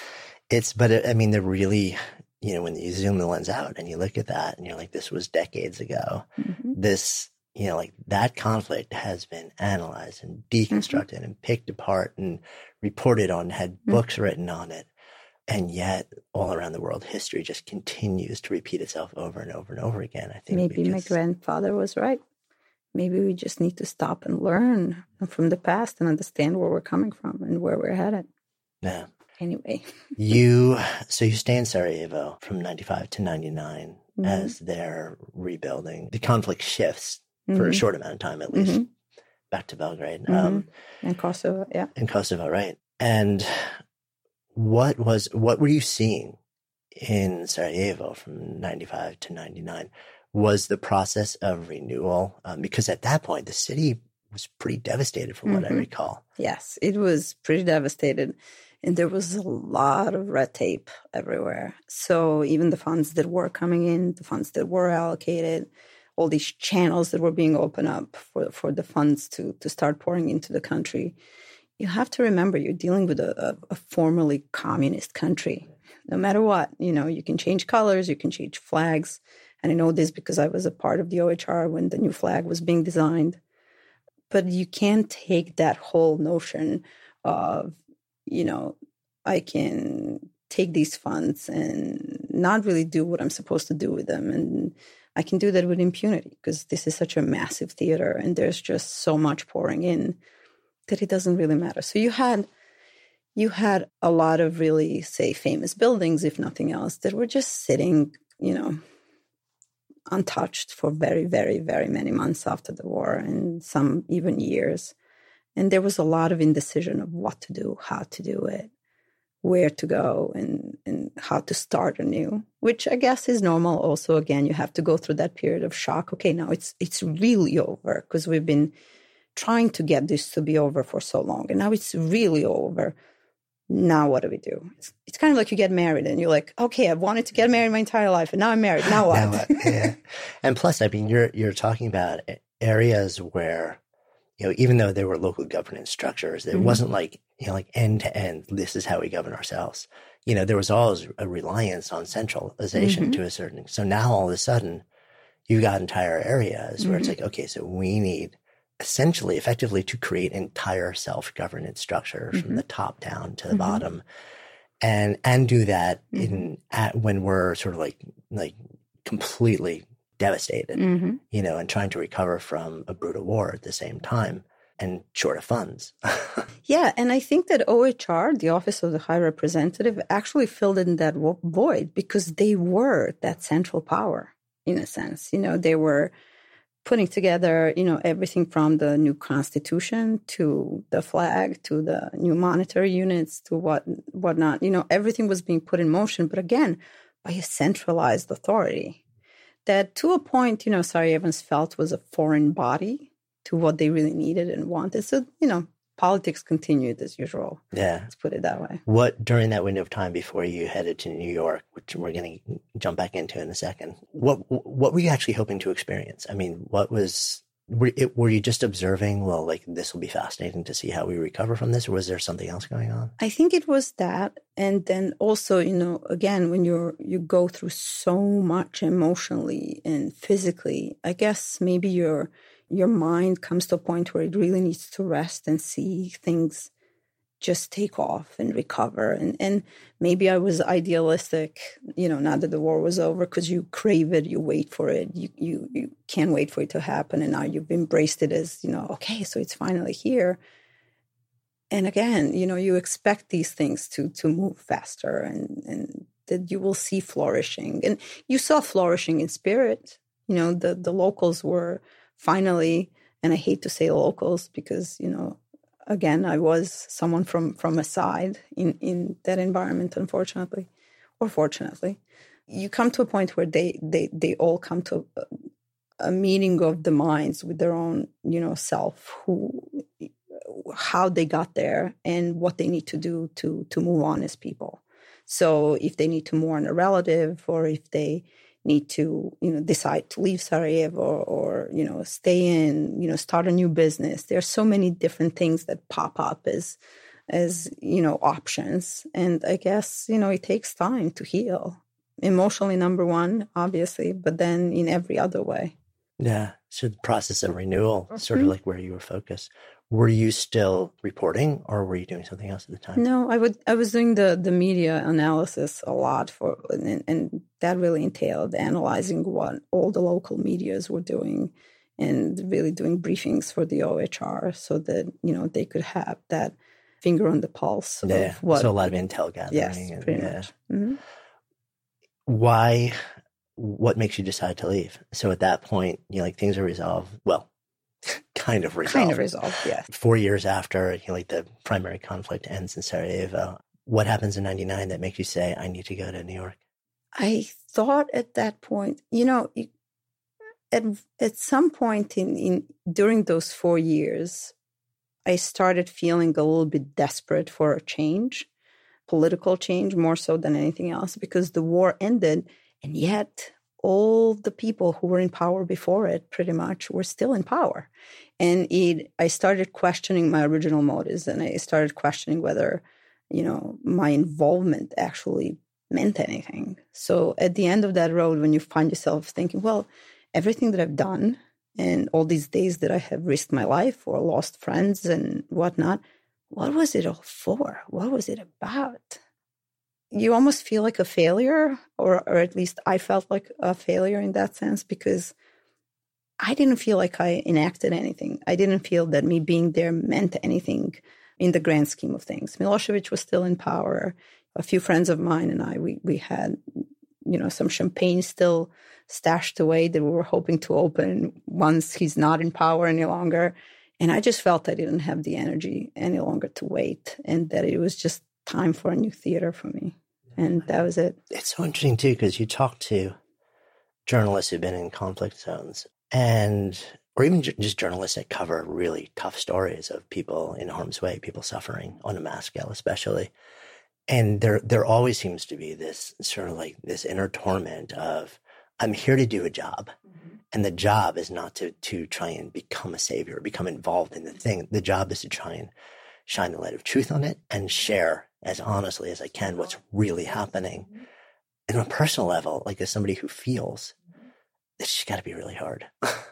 They're really... when you zoom the lens out and you look at that and you're like, this was decades ago. Mm-hmm. This, that conflict has been analyzed and deconstructed and picked apart and reported on, had books written on it. And yet all around the world, history just continues to repeat itself over and over and over again. I think maybe my grandfather was right. Maybe we just need to stop and learn from the past and understand where we're coming from and where we're headed. Yeah. Anyway. you stay in Sarajevo from 95 to 99 as they're rebuilding. The conflict shifts for a short amount of time, at least, back to Belgrade. And Kosovo, yeah. In Kosovo, right. And what were you seeing in Sarajevo from 95 to 99? Was the process of renewal? Because at that point, the city was pretty devastated from what I recall. Yes, it was pretty devastated. And there was a lot of red tape everywhere. So even the funds that were coming in, the funds that were allocated, all these channels that were being opened up for the funds to start pouring into the country. You have to remember you're dealing with a formerly communist country. No matter what, you can change colors, you can change flags. And I know this because I was a part of the OHR when the new flag was being designed. But you can't take that whole notion of, I can take these funds and not really do what I'm supposed to do with them. And I can do that with impunity because this is such a massive theater and there's just so much pouring in that it doesn't really matter. So you had a lot of really, say, famous buildings, if nothing else, that were just sitting, untouched for very, very, very many months after the war and some even years. And there was a lot of indecision of what to do, how to do it, where to go, and how to start anew, which I guess is normal. Also, again, you have to go through that period of shock. Okay, now it's really over because we've been trying to get this to be over for so long. And now it's really over. Now what do we do? It's kind of like you get married and you're like, okay, I've wanted to get married my entire life and now I'm married. Now what? Yeah. And plus, you're talking about areas where, even though there were local governance structures, it wasn't like, like end to end, this is how we govern ourselves. There was always a reliance on centralization to a certain extent. So now all of a sudden you've got entire areas where it's like, okay, so we need essentially, effectively to create entire self-governance structures from the top down to the bottom and do that when we're sort of like completely devastated, and trying to recover from a brutal war at the same time and short of funds. Yeah. And I think that OHR, the Office of the High Representative, actually filled in that void because they were that central power in a sense. They were putting together, everything from the new constitution to the flag to the new monetary units to whatnot. Everything was being put in motion, but again, by a centralized authority that to a point, Sarajevans felt was a foreign body to what they really needed and wanted. So, politics continued as usual. Yeah. Let's put it that way. What, during that window of time before you headed to New York, which we're going to jump back into in a second, what were you actually hoping to experience? I mean, were you just observing, well, like this will be fascinating to see how we recover from this, or was there something else going on? I think it was that. And then also, again, when you go through so much emotionally and physically, I guess maybe your your mind comes to a point where it really needs to rest and see things just take off and recover. And maybe I was idealistic, now that the war was over, because you crave it, you wait for it, you can't wait for it to happen. And now you've embraced it as, okay, so it's finally here. And again, you expect these things to move faster and that you will see flourishing. And you saw flourishing in spirit. The locals were finally, and I hate to say locals because, again, I was someone from a side in that environment, unfortunately, or fortunately. You come to a point where they all come to a meeting of the minds with their own, self, how they got there and what they need to do to move on as people. So if they need to mourn a relative, or if they need to, decide to leave Sarajevo or stay in, start a new business. There are so many different things that pop up as options. And I guess, it takes time to heal. Emotionally, number one, obviously, but then in every other way. Yeah. So the process of renewal, sort of like where you were focused. Were you still reporting, or were you doing something else at the time? No, I was doing the media analysis a lot and that really entailed analyzing what all the local medias were doing and really doing briefings for the OHR so that, they could have that finger on the pulse of what. So a lot of intel gathering. Yes, pretty much. Mm-hmm. What makes you decide to leave? So at that point, things are resolved. Well, kind of resolved, yes. 4 years after, the primary conflict ends in Sarajevo, what happens in 99 that makes you say, I need to go to New York? I thought at that point, at some point during those 4 years, I started feeling a little bit desperate for a change, political change more so than anything else, because the war ended, and yet all the people who were in power before it pretty much were still in power. And I started questioning my original motives, and I started questioning whether, my involvement actually meant anything. So at the end of that road, when you find yourself thinking, well, everything that I've done and all these days that I have risked my life or lost friends and whatnot, what was it all for? What was it about? You almost feel like a failure, or at least I felt like a failure in that sense, because I didn't feel like I enacted anything. I didn't feel that me being there meant anything in the grand scheme of things. Milosevic was still in power. A few friends of mine and I, we had, some champagne still stashed away that we were hoping to open once he's not in power any longer. And I just felt I didn't have the energy any longer to wait, and that it was just time for a new theater for me. And that was it. It's so interesting, too, because you talk to journalists who've been in conflict zones, or even just journalists that cover really tough stories of people in harm's way, people suffering on a mass scale, especially. And there always seems to be this sort of like this inner torment of, I'm here to do a job. Mm-hmm. And the job is not to try and become a savior, become involved in the thing. The job is to try and shine the light of truth on it and share as honestly as I can what's really happening. And on a personal level, like as somebody who feels, it's just got to be really hard.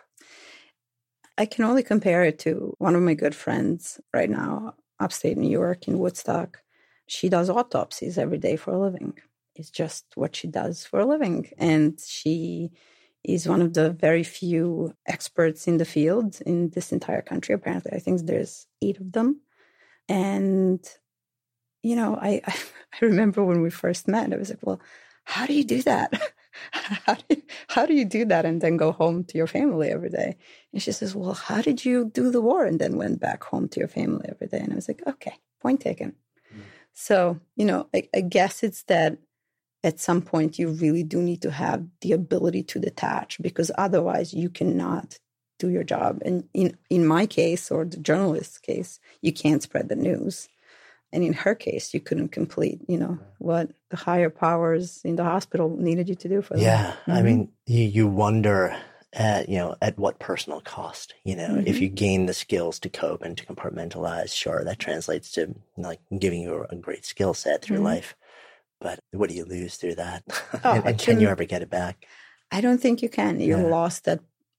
I can only compare it to one of my good friends right now, upstate New York in Woodstock. She does autopsies every day for a living. It's just what she does for a living. And she is one of the very few experts in the field in this entire country. Apparently, I think there's 8 of them. And, I remember when we first met, I was like, well, how do you do that? How do you do that and then go home to your family every day? And she says, well, how did you do the war and then went back home to your family every day? And I was like, okay, point taken. So, I guess it's that at some point you really do need to have the ability to detach, because otherwise you cannot do your job. And in my case, or the journalist's case, you can't spread the news. And in her case, you couldn't complete, what the higher powers in the hospital needed you to do for them. Yeah. Mm-hmm. I mean, you wonder at what personal cost, mm-hmm. if you gain the skills to cope and to compartmentalize, sure, that translates to like giving you a great skill set through mm-hmm. life. But what do you lose through that? And can you ever get it back? I don't think you can. You lost that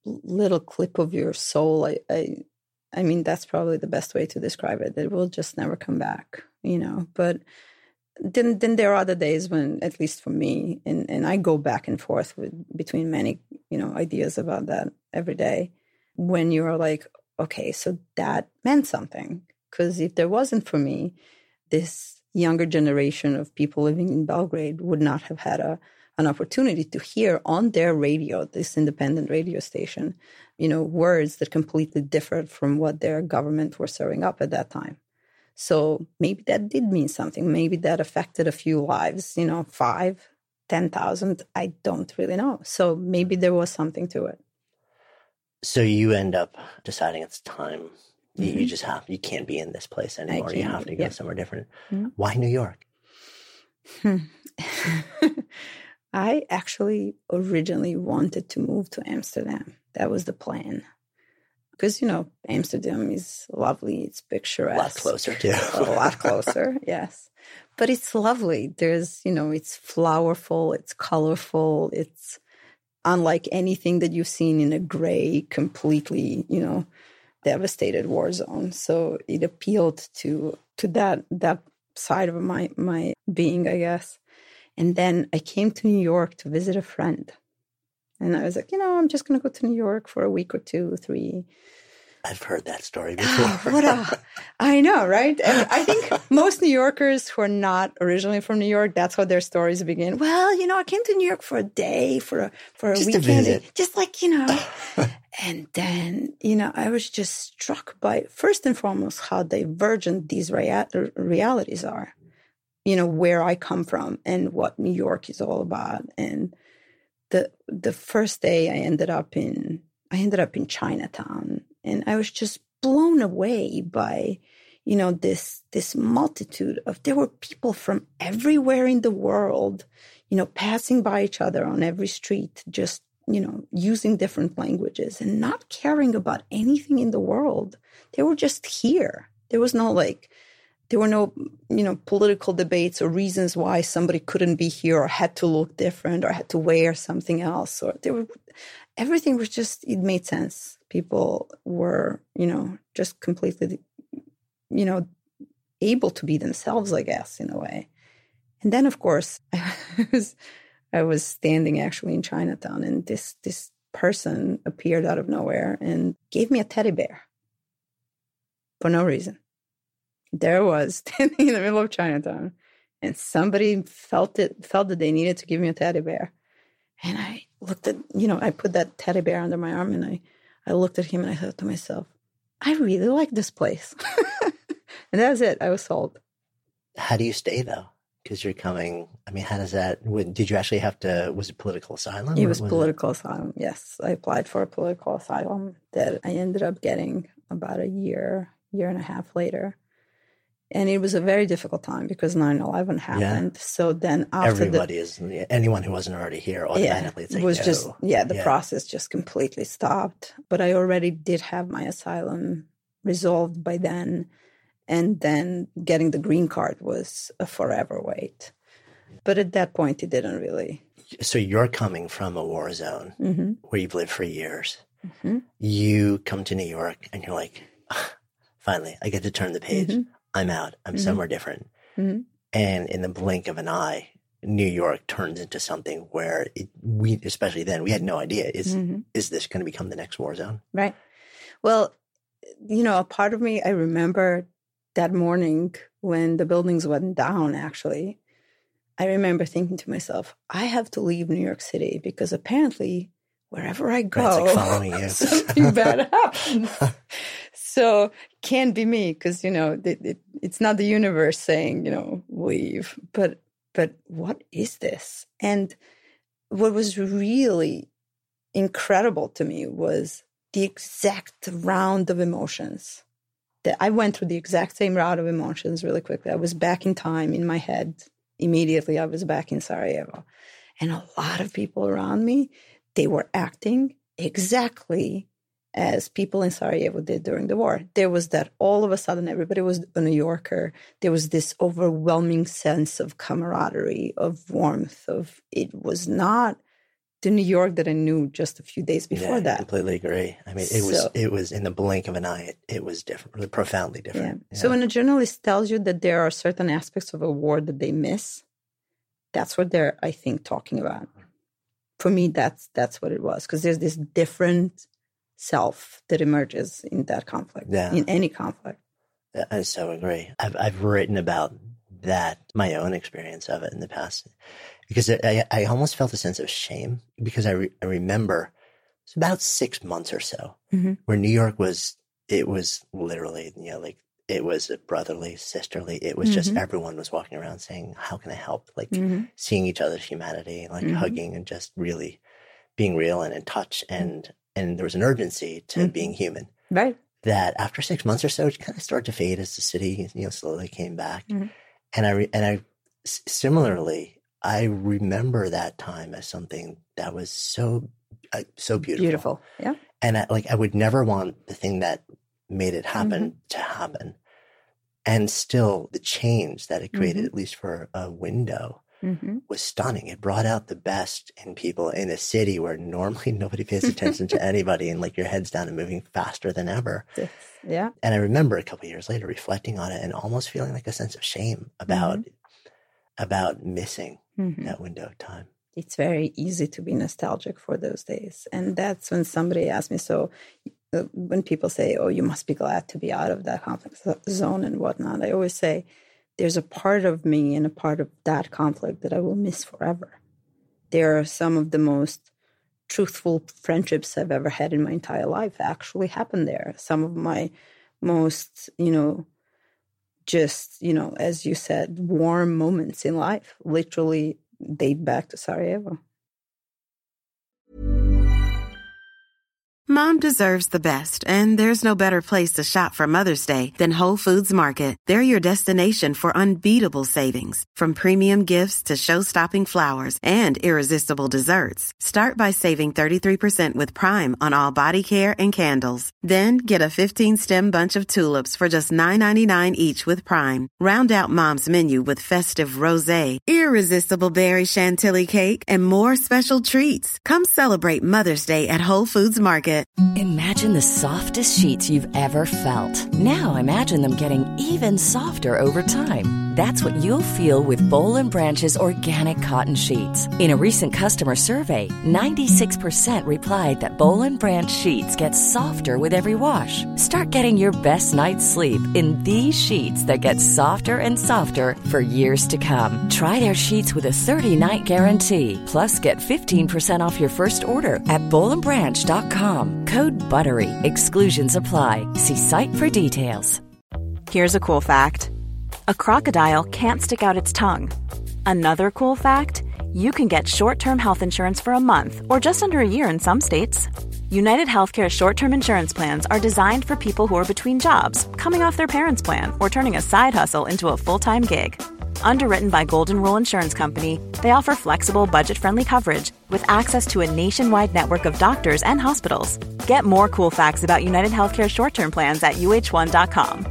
little clip of your soul. I mean, that's probably the best way to describe it. It will just never come back, you know. But then there are other days when, at least for me, and I go back and forth between many, you know, ideas about that every day, when you're like, okay, so that meant something. Because if there wasn't for me, this younger generation of people living in Belgrade would not have had an opportunity to hear on their radio, this independent radio station, you know, words that completely differed from what their government were serving up at that time. So maybe that did mean something. Maybe that affected a few lives, you know, 5, 10,000. I don't really know. So maybe there was something to it. So you end up deciding it's time. You just you can't be in this place anymore. You have to go somewhere different. Mm-hmm. Why New York? I actually originally wanted to move to Amsterdam. That was the plan. Because, you know, Amsterdam is lovely. It's picturesque. A lot closer, too. A lot closer, yes. But it's lovely. There's, you know, it's flowerful. It's colorful. It's unlike anything that you've seen in a gray, completely, you know, devastated war zone. So it appealed to that side of my being, I guess. And then I came to New York to visit a friend. And I was like, you know, I'm just going to go to New York for a week or 2, 3. I've heard that story before. I know, right? And I think most New Yorkers who are not originally from New York, that's how their stories begin. Well, you know, I came to New York for a day, for a just weekend. To visit. Just like, you know. And then, you know, I was just struck by, first and foremost, how divergent these realities are. You know, where I come from and what New York is all about. And the first day I ended up in Chinatown, and I was just blown away by, you know, this multitude of, there were people from everywhere in the world, you know, passing by each other on every street, just, you know, using different languages and not caring about anything in the world. They were just here. There were no, you know, political debates or reasons why somebody couldn't be here or had to look different or had to wear something else. Or everything was just, it made sense. People were, you know, just completely, you know, able to be themselves, I guess, in a way. And then, of course, I was standing actually in Chinatown, and this person appeared out of nowhere and gave me a teddy bear for no reason. There I was standing in the middle of Chinatown, and somebody felt that they needed to give me a teddy bear. And I looked at, you know, I put that teddy bear under my arm, and I looked at him and I thought to myself, I really like this place. And that was it. I was sold. How do you stay, though? Because you're coming, I mean, how does that, did you actually have to, was it political asylum? It was political asylum, yes. I applied for a political asylum that I ended up getting about a year and a half later. And it was a very difficult time because 9/11 happened. Yeah. So then after anyone who wasn't already here, automatically it's like, it was the process just completely stopped. But I already did have my asylum resolved by then. And then getting the green card was a forever wait. But at that point, it didn't really. So you're coming from a war zone where you've lived for years. Mm-hmm. You come to New York and you're like, finally, I get to turn the page. Mm-hmm. I'm out. I'm somewhere different. Mm-hmm. And in the blink of an eye, New York turns into something where we, especially then, we had no idea. Is this going to become the next war zone? Right. Well, you know, a part of me, I remember that morning when the buildings went down, actually, I remember thinking to myself, I have to leave New York City because apparently wherever I go, it's like following you. Something bad happens. So can't be me because, you know, it's not the universe saying, you know, leave. But what is this? And what was really incredible to me was the exact round of emotions. That I went through the exact same route of emotions really quickly. I was back in time in my head. Immediately, I was back in Sarajevo. And a lot of people around me, they were acting exactly as people in Sarajevo did during the war. There was that all of a sudden, everybody was a New Yorker. There was this overwhelming sense of camaraderie, of warmth, it was not to New York that I knew just a few days before that. I completely agree. I mean, it was in the blink of an eye. It was different, really profoundly different. Yeah. So when a journalist tells you that there are certain aspects of a war that they miss, that's what they're, I think, talking about. For me, that's what it was, because there's this different self that emerges in that conflict, in any conflict. I so agree. I've written about that, my own experience of it in the past, because I almost felt a sense of shame, because I remember it's about 6 months or so where New York was literally, like it was a brotherly, sisterly. It was just everyone was walking around saying, how can I help? Like seeing each other's humanity, like hugging and just really being real and in touch. And there was an urgency to being human. Right. That after 6 months or so, it kind of started to fade as the city, slowly came back. And I similarly, I remember that time as something that was so beautiful. Beautiful. Yeah. And I would never want the thing that made it happen to happen. And still the change that it created, at least for a window, was stunning. It brought out the best in people in a city where normally nobody pays attention to anybody, and like your head's down and moving faster than ever. Yeah. And I remember a couple of years later reflecting on it and almost feeling like a sense of shame about missing that window of time. It's very easy to be nostalgic for those days. And that's when somebody asked me, so when people say, oh, you must be glad to be out of that conflict zone and whatnot, I always say, there's a part of me and a part of that conflict that I will miss forever. There are some of the most truthful friendships I've ever had in my entire life actually happened there. Some of my most, just, as you said, warm moments in life literally date back to Sarajevo. Mom deserves the best, and there's no better place to shop for Mother's Day than Whole Foods Market. They're your destination for unbeatable savings, from premium gifts to show-stopping flowers and irresistible desserts. Start by saving 33% with Prime on all body care and candles. Then get a 15-stem bunch of tulips for just $9.99 each with Prime. Round out Mom's menu with festive rosé, irresistible berry chantilly cake, and more special treats. Come celebrate Mother's Day at Whole Foods Market. Imagine the softest sheets you've ever felt. Now imagine them getting even softer over time. That's what you'll feel with Boll & Branch's organic cotton sheets. In a recent customer survey, 96% replied that Boll & Branch sheets get softer with every wash. Start getting your best night's sleep in these sheets that get softer and softer for years to come. Try their sheets with a 30-night guarantee. Plus, get 15% off your first order at bollandbranch.com. Code BUTTERY. Exclusions apply. See site for details. Here's a cool fact. A crocodile can't stick out its tongue. Another cool fact, you can get short-term health insurance for a month or just under a year in some states. United Healthcare short-term insurance plans are designed for people who are between jobs, coming off their parents' plan, or turning a side hustle into a full-time gig. Underwritten by Golden Rule Insurance Company, they offer flexible, budget-friendly coverage with access to a nationwide network of doctors and hospitals. Get more cool facts about United Healthcare short-term plans at uh1.com.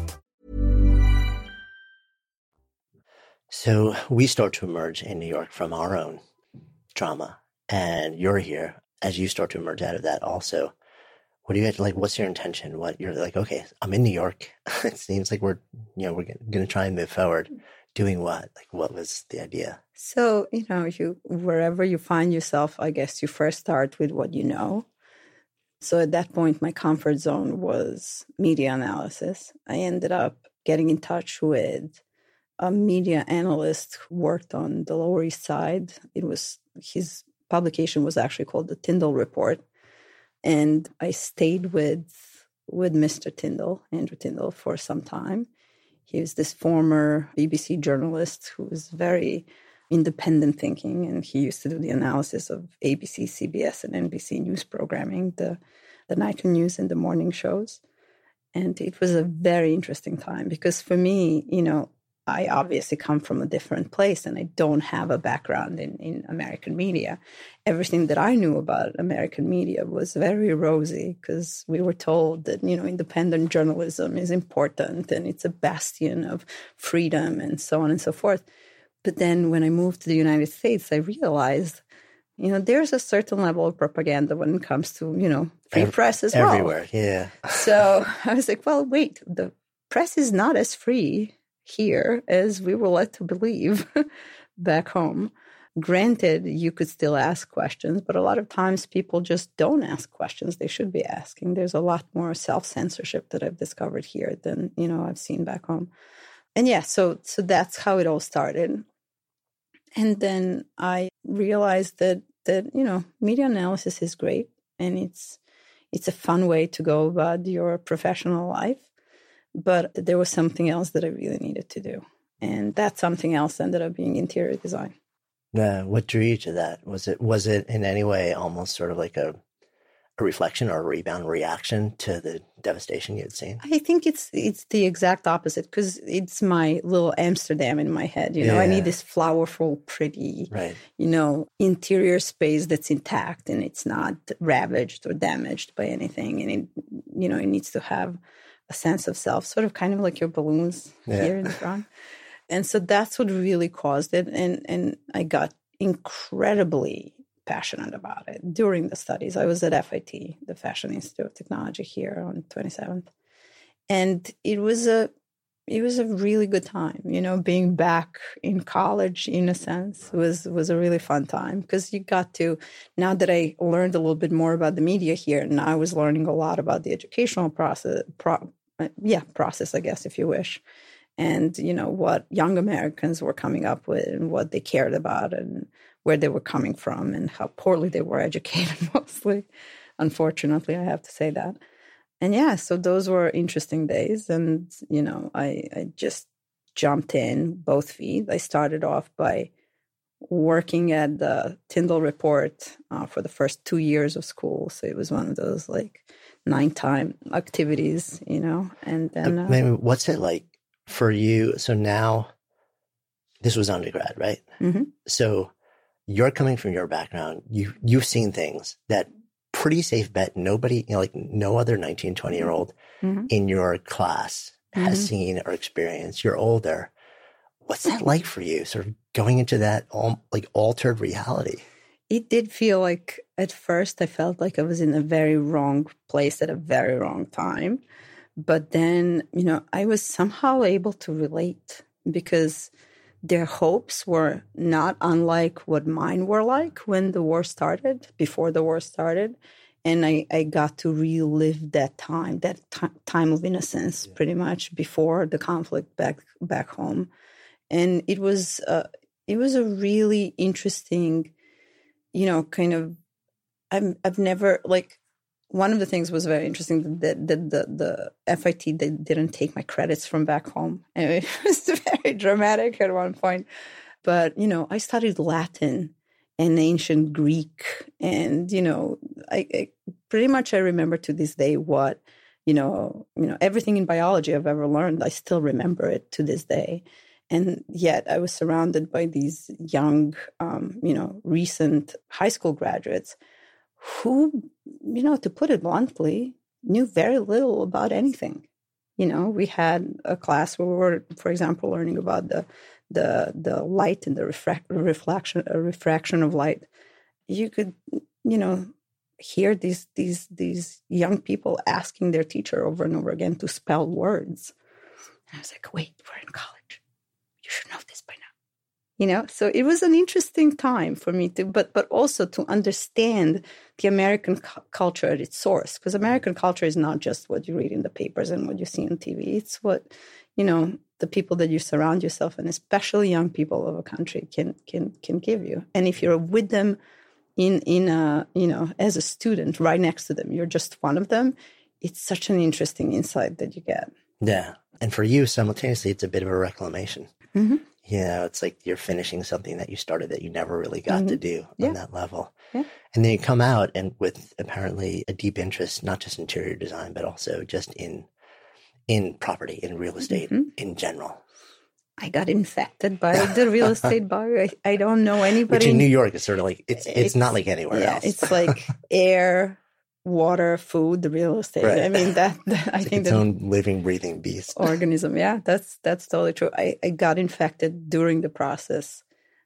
So we start to emerge in New York from our own trauma, and you're here as you start to emerge out of that also. What do you like? What's your intention? What you're like? Okay, I'm in New York. It seems like we're going to try and move forward. Doing what? Like, what was the idea? So, wherever you find yourself, I guess you first start with what you know. So at that point, my comfort zone was media analysis. I ended up getting in touch with a media analyst who worked on the Lower East Side. His publication was actually called the Tyndall Report. And I stayed with Mr. Tyndall, Andrew Tyndall, for some time. He was this former BBC journalist who was very independent thinking, and he used to do the analysis of ABC, CBS, and NBC news programming, the night news and the morning shows. And it was a very interesting time because for me, I obviously come from a different place and I don't have a background in American media. Everything that I knew about American media was very rosy because we were told that, independent journalism is important and it's a bastion of freedom and so on and so forth. But then when I moved to the United States, I realized, there's a certain level of propaganda when it comes to, free press as well. Everywhere, yeah. So I was like, well, wait, the press is not as free here as we were led to believe back home. Granted, you could still ask questions, but a lot of times people just don't ask questions they should be asking. There's a lot more self-censorship that I've discovered here than, I've seen back home. And yeah, so that's how it all started. And then I realized that media analysis is great, and it's a fun way to go about your professional life. But there was something else that I really needed to do. And that something else ended up being interior design. What drew you to that? Was it in any way almost sort of like a reflection or a rebound reaction to the devastation you had seen? I think it's the exact opposite, because it's my little Amsterdam in my head. I need this flowerful, pretty, right, interior space that's intact and it's not ravaged or damaged by anything. And it needs to have a sense of self, sort of kind of like your balloons here in the front. And so that's what really caused it. And I got incredibly passionate about it during the studies. I was at FIT, the Fashion Institute of Technology here on 27th. And it was a really good time, being back in college, in a sense, was a really fun time, because you got to, now that I learned a little bit more about the media here, and I was learning a lot about the educational process, I guess, if you wish. And, what young Americans were coming up with and what they cared about and where they were coming from and how poorly they were educated, mostly. Unfortunately, I have to say that. And yeah, so those were interesting days. And, I just jumped in both feet. I started off by working at the Tyndall Report for the first 2 years of school. So it was one of those 9-time activities, and then. Maybe what's it like for you? So now this was undergrad, right? Mm-hmm. So you're coming from your background. You've seen things that pretty safe bet nobody, no other 19, 20-year-old mm-hmm. in your class has mm-hmm. seen or experienced. You're older. What's that like for you, sort of going into that altered reality? It did feel like, at first, I felt like I was in a very wrong place at a very wrong time. But then, I was somehow able to relate, because their hopes were not unlike what mine were like when the war started, before the war started. And I got to relive that time, time of innocence, pretty much before the conflict back home. And it was a really interesting, kind of, I've never, one of the things was very interesting, that the FIT, they didn't take my credits from back home. And it was very dramatic at one point. But, I studied Latin and ancient Greek. And, I pretty much I remember to this day what, everything in biology I've ever learned, I still remember it to this day. And yet I was surrounded by these young, recent high school graduates who, to put it bluntly, knew very little about anything. We had a class where we were, for example, learning about the light and the refraction of light. You could, hear these young people asking their teacher over and over again to spell words. And I was like, wait, we're in college. You should know this by now. So it was an interesting time for me to, but also to understand the American culture at its source, because American culture is not just what you read in the papers and what you see on TV. It's what, the people that you surround yourself, and especially young people of a country, can give you. And if you're with them in as a student, right next to them, you're just one of them, it's such an interesting insight that you get. Yeah. And for you, simultaneously, it's a bit of a reclamation. Mm-hmm. It's like you're finishing something that you started that you never really got mm-hmm. to do on that level. Yeah. And then you come out and with apparently a deep interest, not just interior design, but also just in property, in real estate mm-hmm. in general. I got infected by the real estate bug. I don't know anybody. Which in New York is sort of like, it's not like anywhere else. It's like air, water, food, the real estate. Right. I mean, I think its own living, breathing beast. Organism. Yeah, that's totally true. I got infected during the process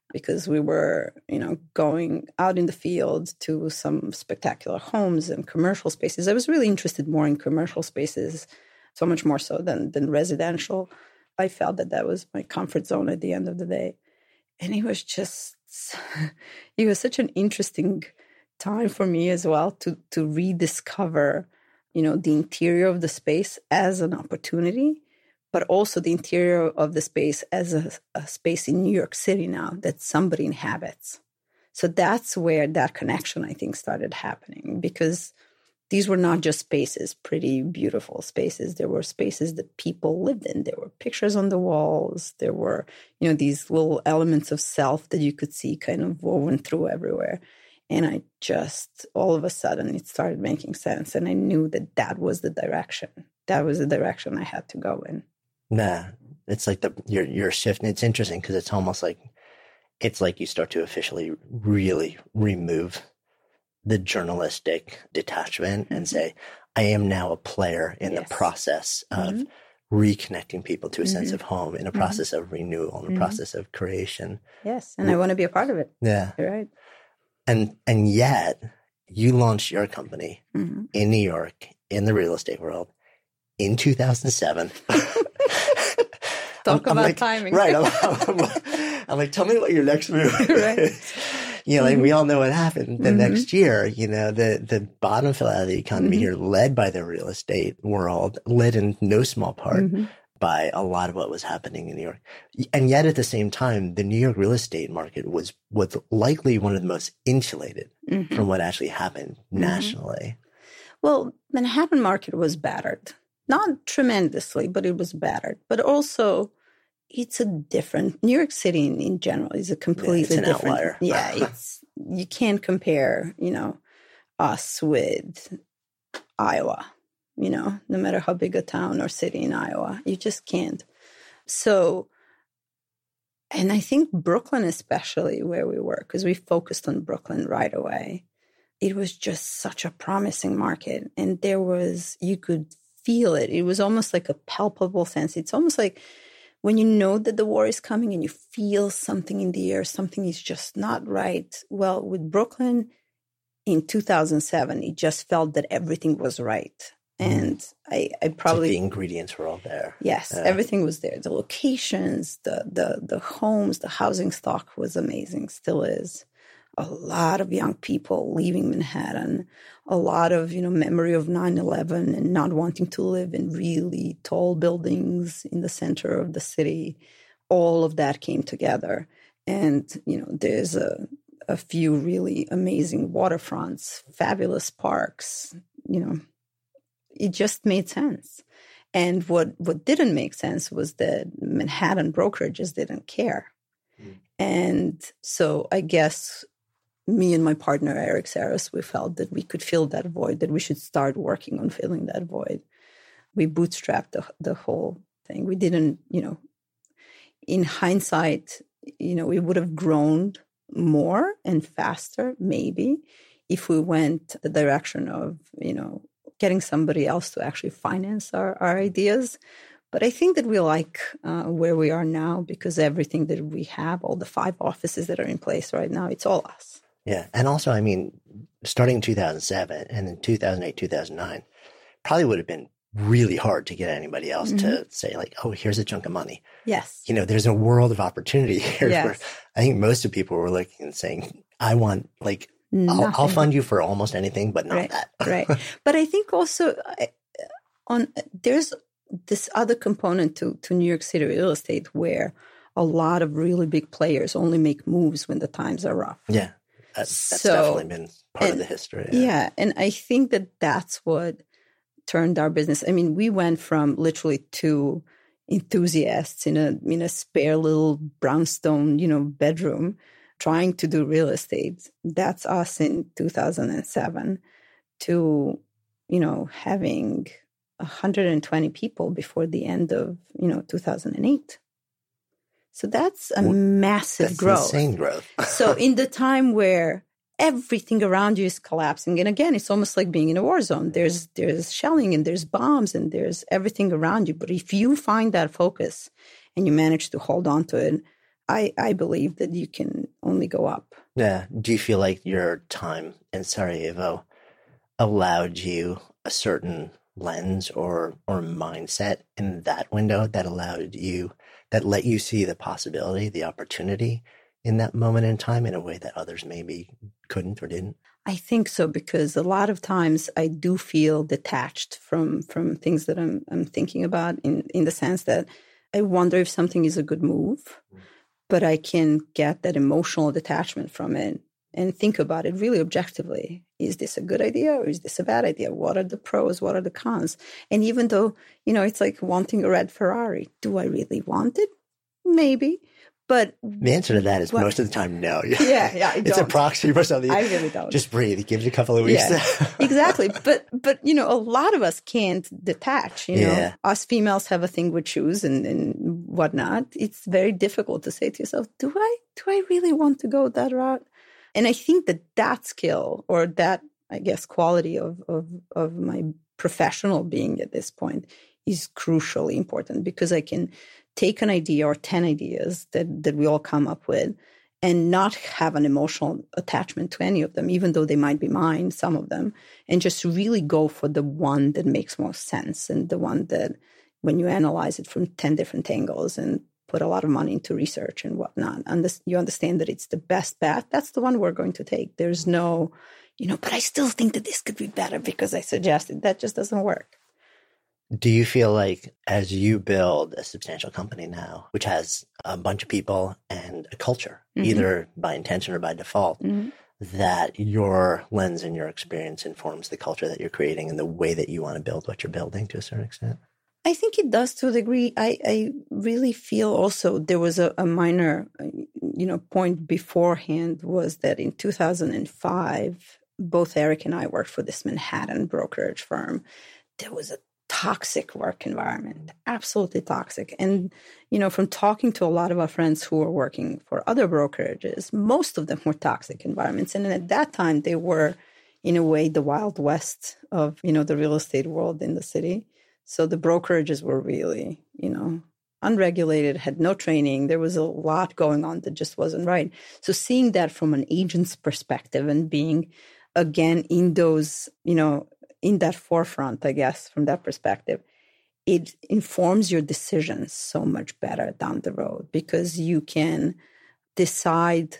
because we were, going out in the field to some spectacular homes and commercial spaces. I was really interested more in commercial spaces, so much more so than residential. I felt that was my comfort zone at the end of the day. And it was such an interesting time for me as well to rediscover, the interior of the space as an opportunity, but also the interior of the space as a space in New York City now that somebody inhabits. So that's where that connection, I think, started happening, because these were not just spaces, pretty beautiful spaces. There were spaces that people lived in. There were pictures on the walls. There were, these little elements of self that you could see kind of woven through everywhere. And I just, all of a sudden, it started making sense. And I knew that was the direction. That was the direction I had to go in. Nah, it's like your shift. And it's interesting because it's almost like, you start to officially really remove the journalistic detachment and say, I am now a player in the process of reconnecting people to a sense of home, in a process of renewal, in a process of creation. Yes, and I want to be a part of it. Yeah. You're right. And yet you launched your company in New York, in the real estate world, in 2007. Talk about timing. Right. I'm like, tell me what your next move is. Like we all know what happened the next year. The bottom fell out of the economy here, led by the real estate world, led in no small part by a lot of what was happening in New York. And yet at the same time, the New York real estate market was likely one of the most insulated from what actually happened nationally. Well, Manhattan market was battered. Not tremendously, but it was battered. But also, it's a different, New York City in general is a completely different outlier. Yeah, you can't compare, us with Iowa, no matter how big a town or city in Iowa, you just can't. So, and I think Brooklyn, especially where we were, because we focused on Brooklyn right away, it was just such a promising market. And you could feel it. It was almost like a palpable sense. It's almost like when you know that the war is coming and you feel something in the air, something is just not right. Well, with Brooklyn in 2007, it just felt that everything was right. And I probably... Like the ingredients were all there. Yes, everything was there. The locations, the homes, the housing stock was amazing, still is. A lot of young people leaving Manhattan, a lot of, memory of 9/11 and not wanting to live in really tall buildings in the center of the city. All of that came together. And, there's a few really amazing waterfronts, fabulous parks, it just made sense. And what didn't make sense was that Manhattan brokerages didn't care. And so I guess me and my partner, Eric Saris, we felt that we could fill that void, that we should start working on filling that void. We bootstrapped the whole thing. We didn't, in hindsight, we would have grown more and faster, maybe, if we went the direction of, getting somebody else to actually finance our ideas. But I think that we like where we are now, because everything that we have, all the 5 offices that are in place right now, it's all us. Yeah. And also, starting in 2007 and in 2008, 2009, probably would have been really hard to get anybody else to say like, oh, here's a chunk of money. Yes. There's a world of opportunity here. Yes. Where I think most of people were looking and saying, I want I'll fund you for almost anything, but not that. Right. But I think also there's this other component to New York City real estate where a lot of really big players only make moves when the times are rough. Yeah. That's definitely been part of the history. Yeah. And I think that's what turned our business. We went from literally 2 enthusiasts in a spare little brownstone, bedroom trying to do real estate. That's us in 2007 to, having 120 people before the end of, 2008. So that's a massive growth. Insane growth. So in the time where everything around you is collapsing, and again, it's almost like being in a war zone. There's shelling and there's bombs and there's everything around you. But if you find that focus and you manage to hold on to it, I believe that you can only go up. Yeah. Do you feel like your time in Sarajevo allowed you a certain lens or mindset in that window that let you see the possibility, the opportunity in that moment in time in a way that others maybe couldn't or didn't? I think so, because a lot of times I do feel detached from things that I'm thinking about in the sense that I wonder if something is a good move, but I can get that emotional detachment from it and think about it really objectively. Is this a good idea or is this a bad idea? What are the pros? What are the cons? And even though, it's like wanting a red Ferrari. Do I really want it? Maybe. But the answer to that is most of the time, no. Yeah. It's a proxy for something. I really don't. Just breathe. It gives you a couple of weeks. Yeah, exactly. But a lot of us can't detach. Us females have a thing with shoes and whatnot. It's very difficult to say to yourself, do I really want to go that route? And I think that skill, or that, I guess, quality of my professional being at this point is crucially important, because I can take an idea or 10 ideas that we all come up with and not have an emotional attachment to any of them, even though they might be mine, some of them, and just really go for the one that makes most sense, and the one that, when you analyze it from 10 different angles and put a lot of money into research and whatnot, you understand that it's the best bet, that's the one we're going to take. There's no, but I still think that this could be better because I suggested. That just doesn't work. Do you feel like as you build a substantial company now, which has a bunch of people and a culture, either by intention or by default, that your lens and your experience informs the culture that you're creating and the way that you want to build what you're building to a certain extent? I think it does to a degree. I really feel also there was a minor, point beforehand, was that in 2005, both Eric and I worked for this Manhattan brokerage firm. There was a toxic work environment, absolutely toxic. And, from talking to a lot of our friends who were working for other brokerages, most of them were toxic environments. And at that time, they were, in a way, the Wild West of, the real estate world in the city. So the brokerages were really, unregulated, had no training. There was a lot going on that just wasn't right. So seeing that from an agent's perspective and being, again, in those, in that forefront, I guess, from that perspective, it informs your decisions so much better down the road, because you can decide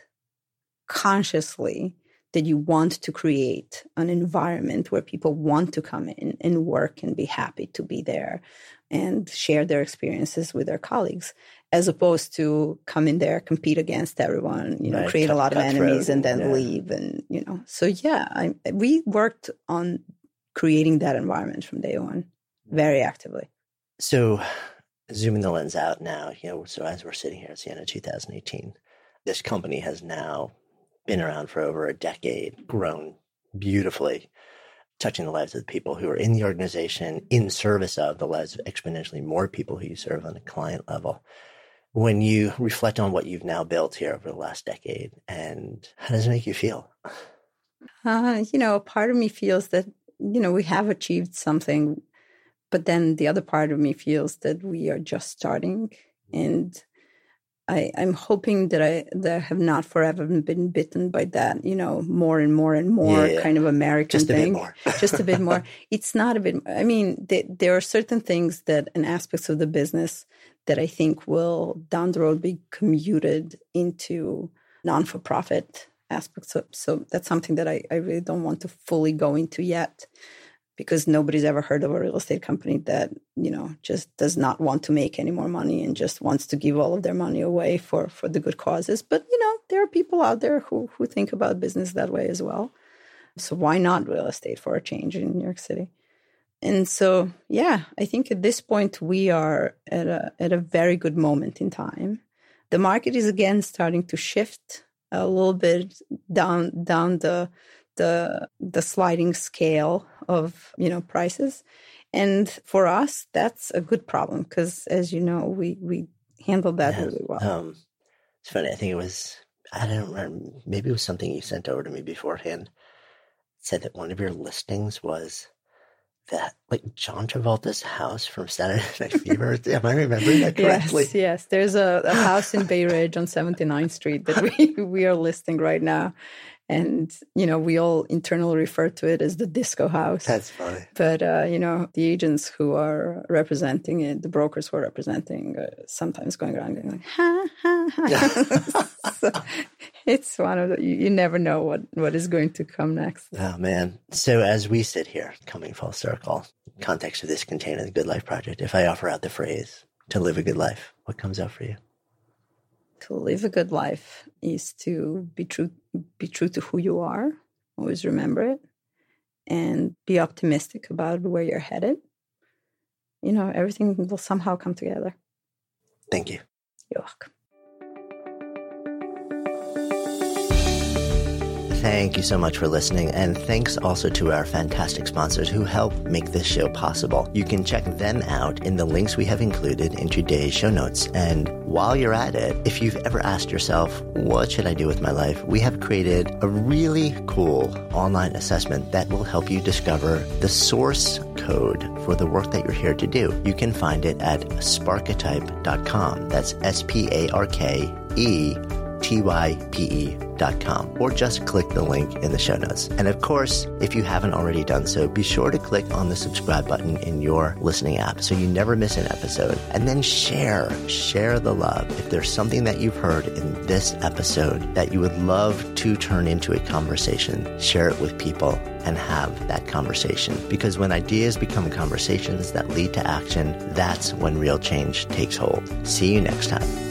consciously that you want to create an environment where people want to come in and work and be happy to be there and share their experiences with their colleagues, as opposed to come in there, compete against everyone, right, create a lot of enemies and then leave. And, so yeah, we worked on creating that environment from day one very actively. So zooming the lens out now, so as we're sitting here at the end of 2018, this company has now been around for over a decade, grown beautifully, touching the lives of the people who are in the organization, in service of the lives of exponentially more people who you serve on a client level. When you reflect on what you've now built here over the last decade, and how does it make you feel? Part of me feels that, we have achieved something, but then the other part of me feels that we are just starting. And I'm hoping that I have not forever been bitten by that, more and more and more kind of American thing. Just a bit more. It's not a bit. I mean, there are certain things and aspects of the business that I think will down the road be commuted into non-for-profit aspects. So that's something that I really don't want to fully go into yet, because nobody's ever heard of a real estate company that, just does not want to make any more money and just wants to give all of their money away for the good causes. But, there are people out there who think about business that way as well. So why not real estate for a change in New York City? And so, yeah, I think at this point we are at a very good moment in time. The market is again starting to shift a little bit down the sliding scale of, prices. And for us, that's a good problem, because as you know, we handled that really well. It's funny. I think it was, I don't remember, maybe it was something you sent over to me beforehand. It said that one of your listings was that, like John Travolta's house from Saturday Night Fever. Am I remembering that correctly? Yes. There's a house in Bay Ridge on 79th Street that we are listing right now. And, we all internally refer to it as the disco house. That's funny. But, the agents who are representing it, the brokers who are representing, sometimes going around going like, ha, ha, ha. So it's one of you never know what is going to come next. Oh, man. So as we sit here, coming full circle, context of this container, the Good Life Project, if I offer out the phrase, to live a good life, what comes out for you? To live a good life is to be true to who you are. Always remember it, and be optimistic about where you're headed. Everything will somehow come together. Thank you. You're welcome. Thank you so much for listening, and thanks also to our fantastic sponsors who help make this show possible. You can check them out in the links we have included in today's show notes. And while you're at it, if you've ever asked yourself, what should I do with my life? We have created a really cool online assessment that will help you discover the source code for the work that you're here to do. You can find it at sparketype.com. That's SPARKETYPE.com, or just click the link in the show notes. And of course, if you haven't already done so, be sure to click on the subscribe button in your listening app so you never miss an episode. And then share the love. If there's something that you've heard in this episode that you would love to turn into a conversation, share it with people and have that conversation. Because when ideas become conversations that lead to action, that's when real change takes hold. See you next time.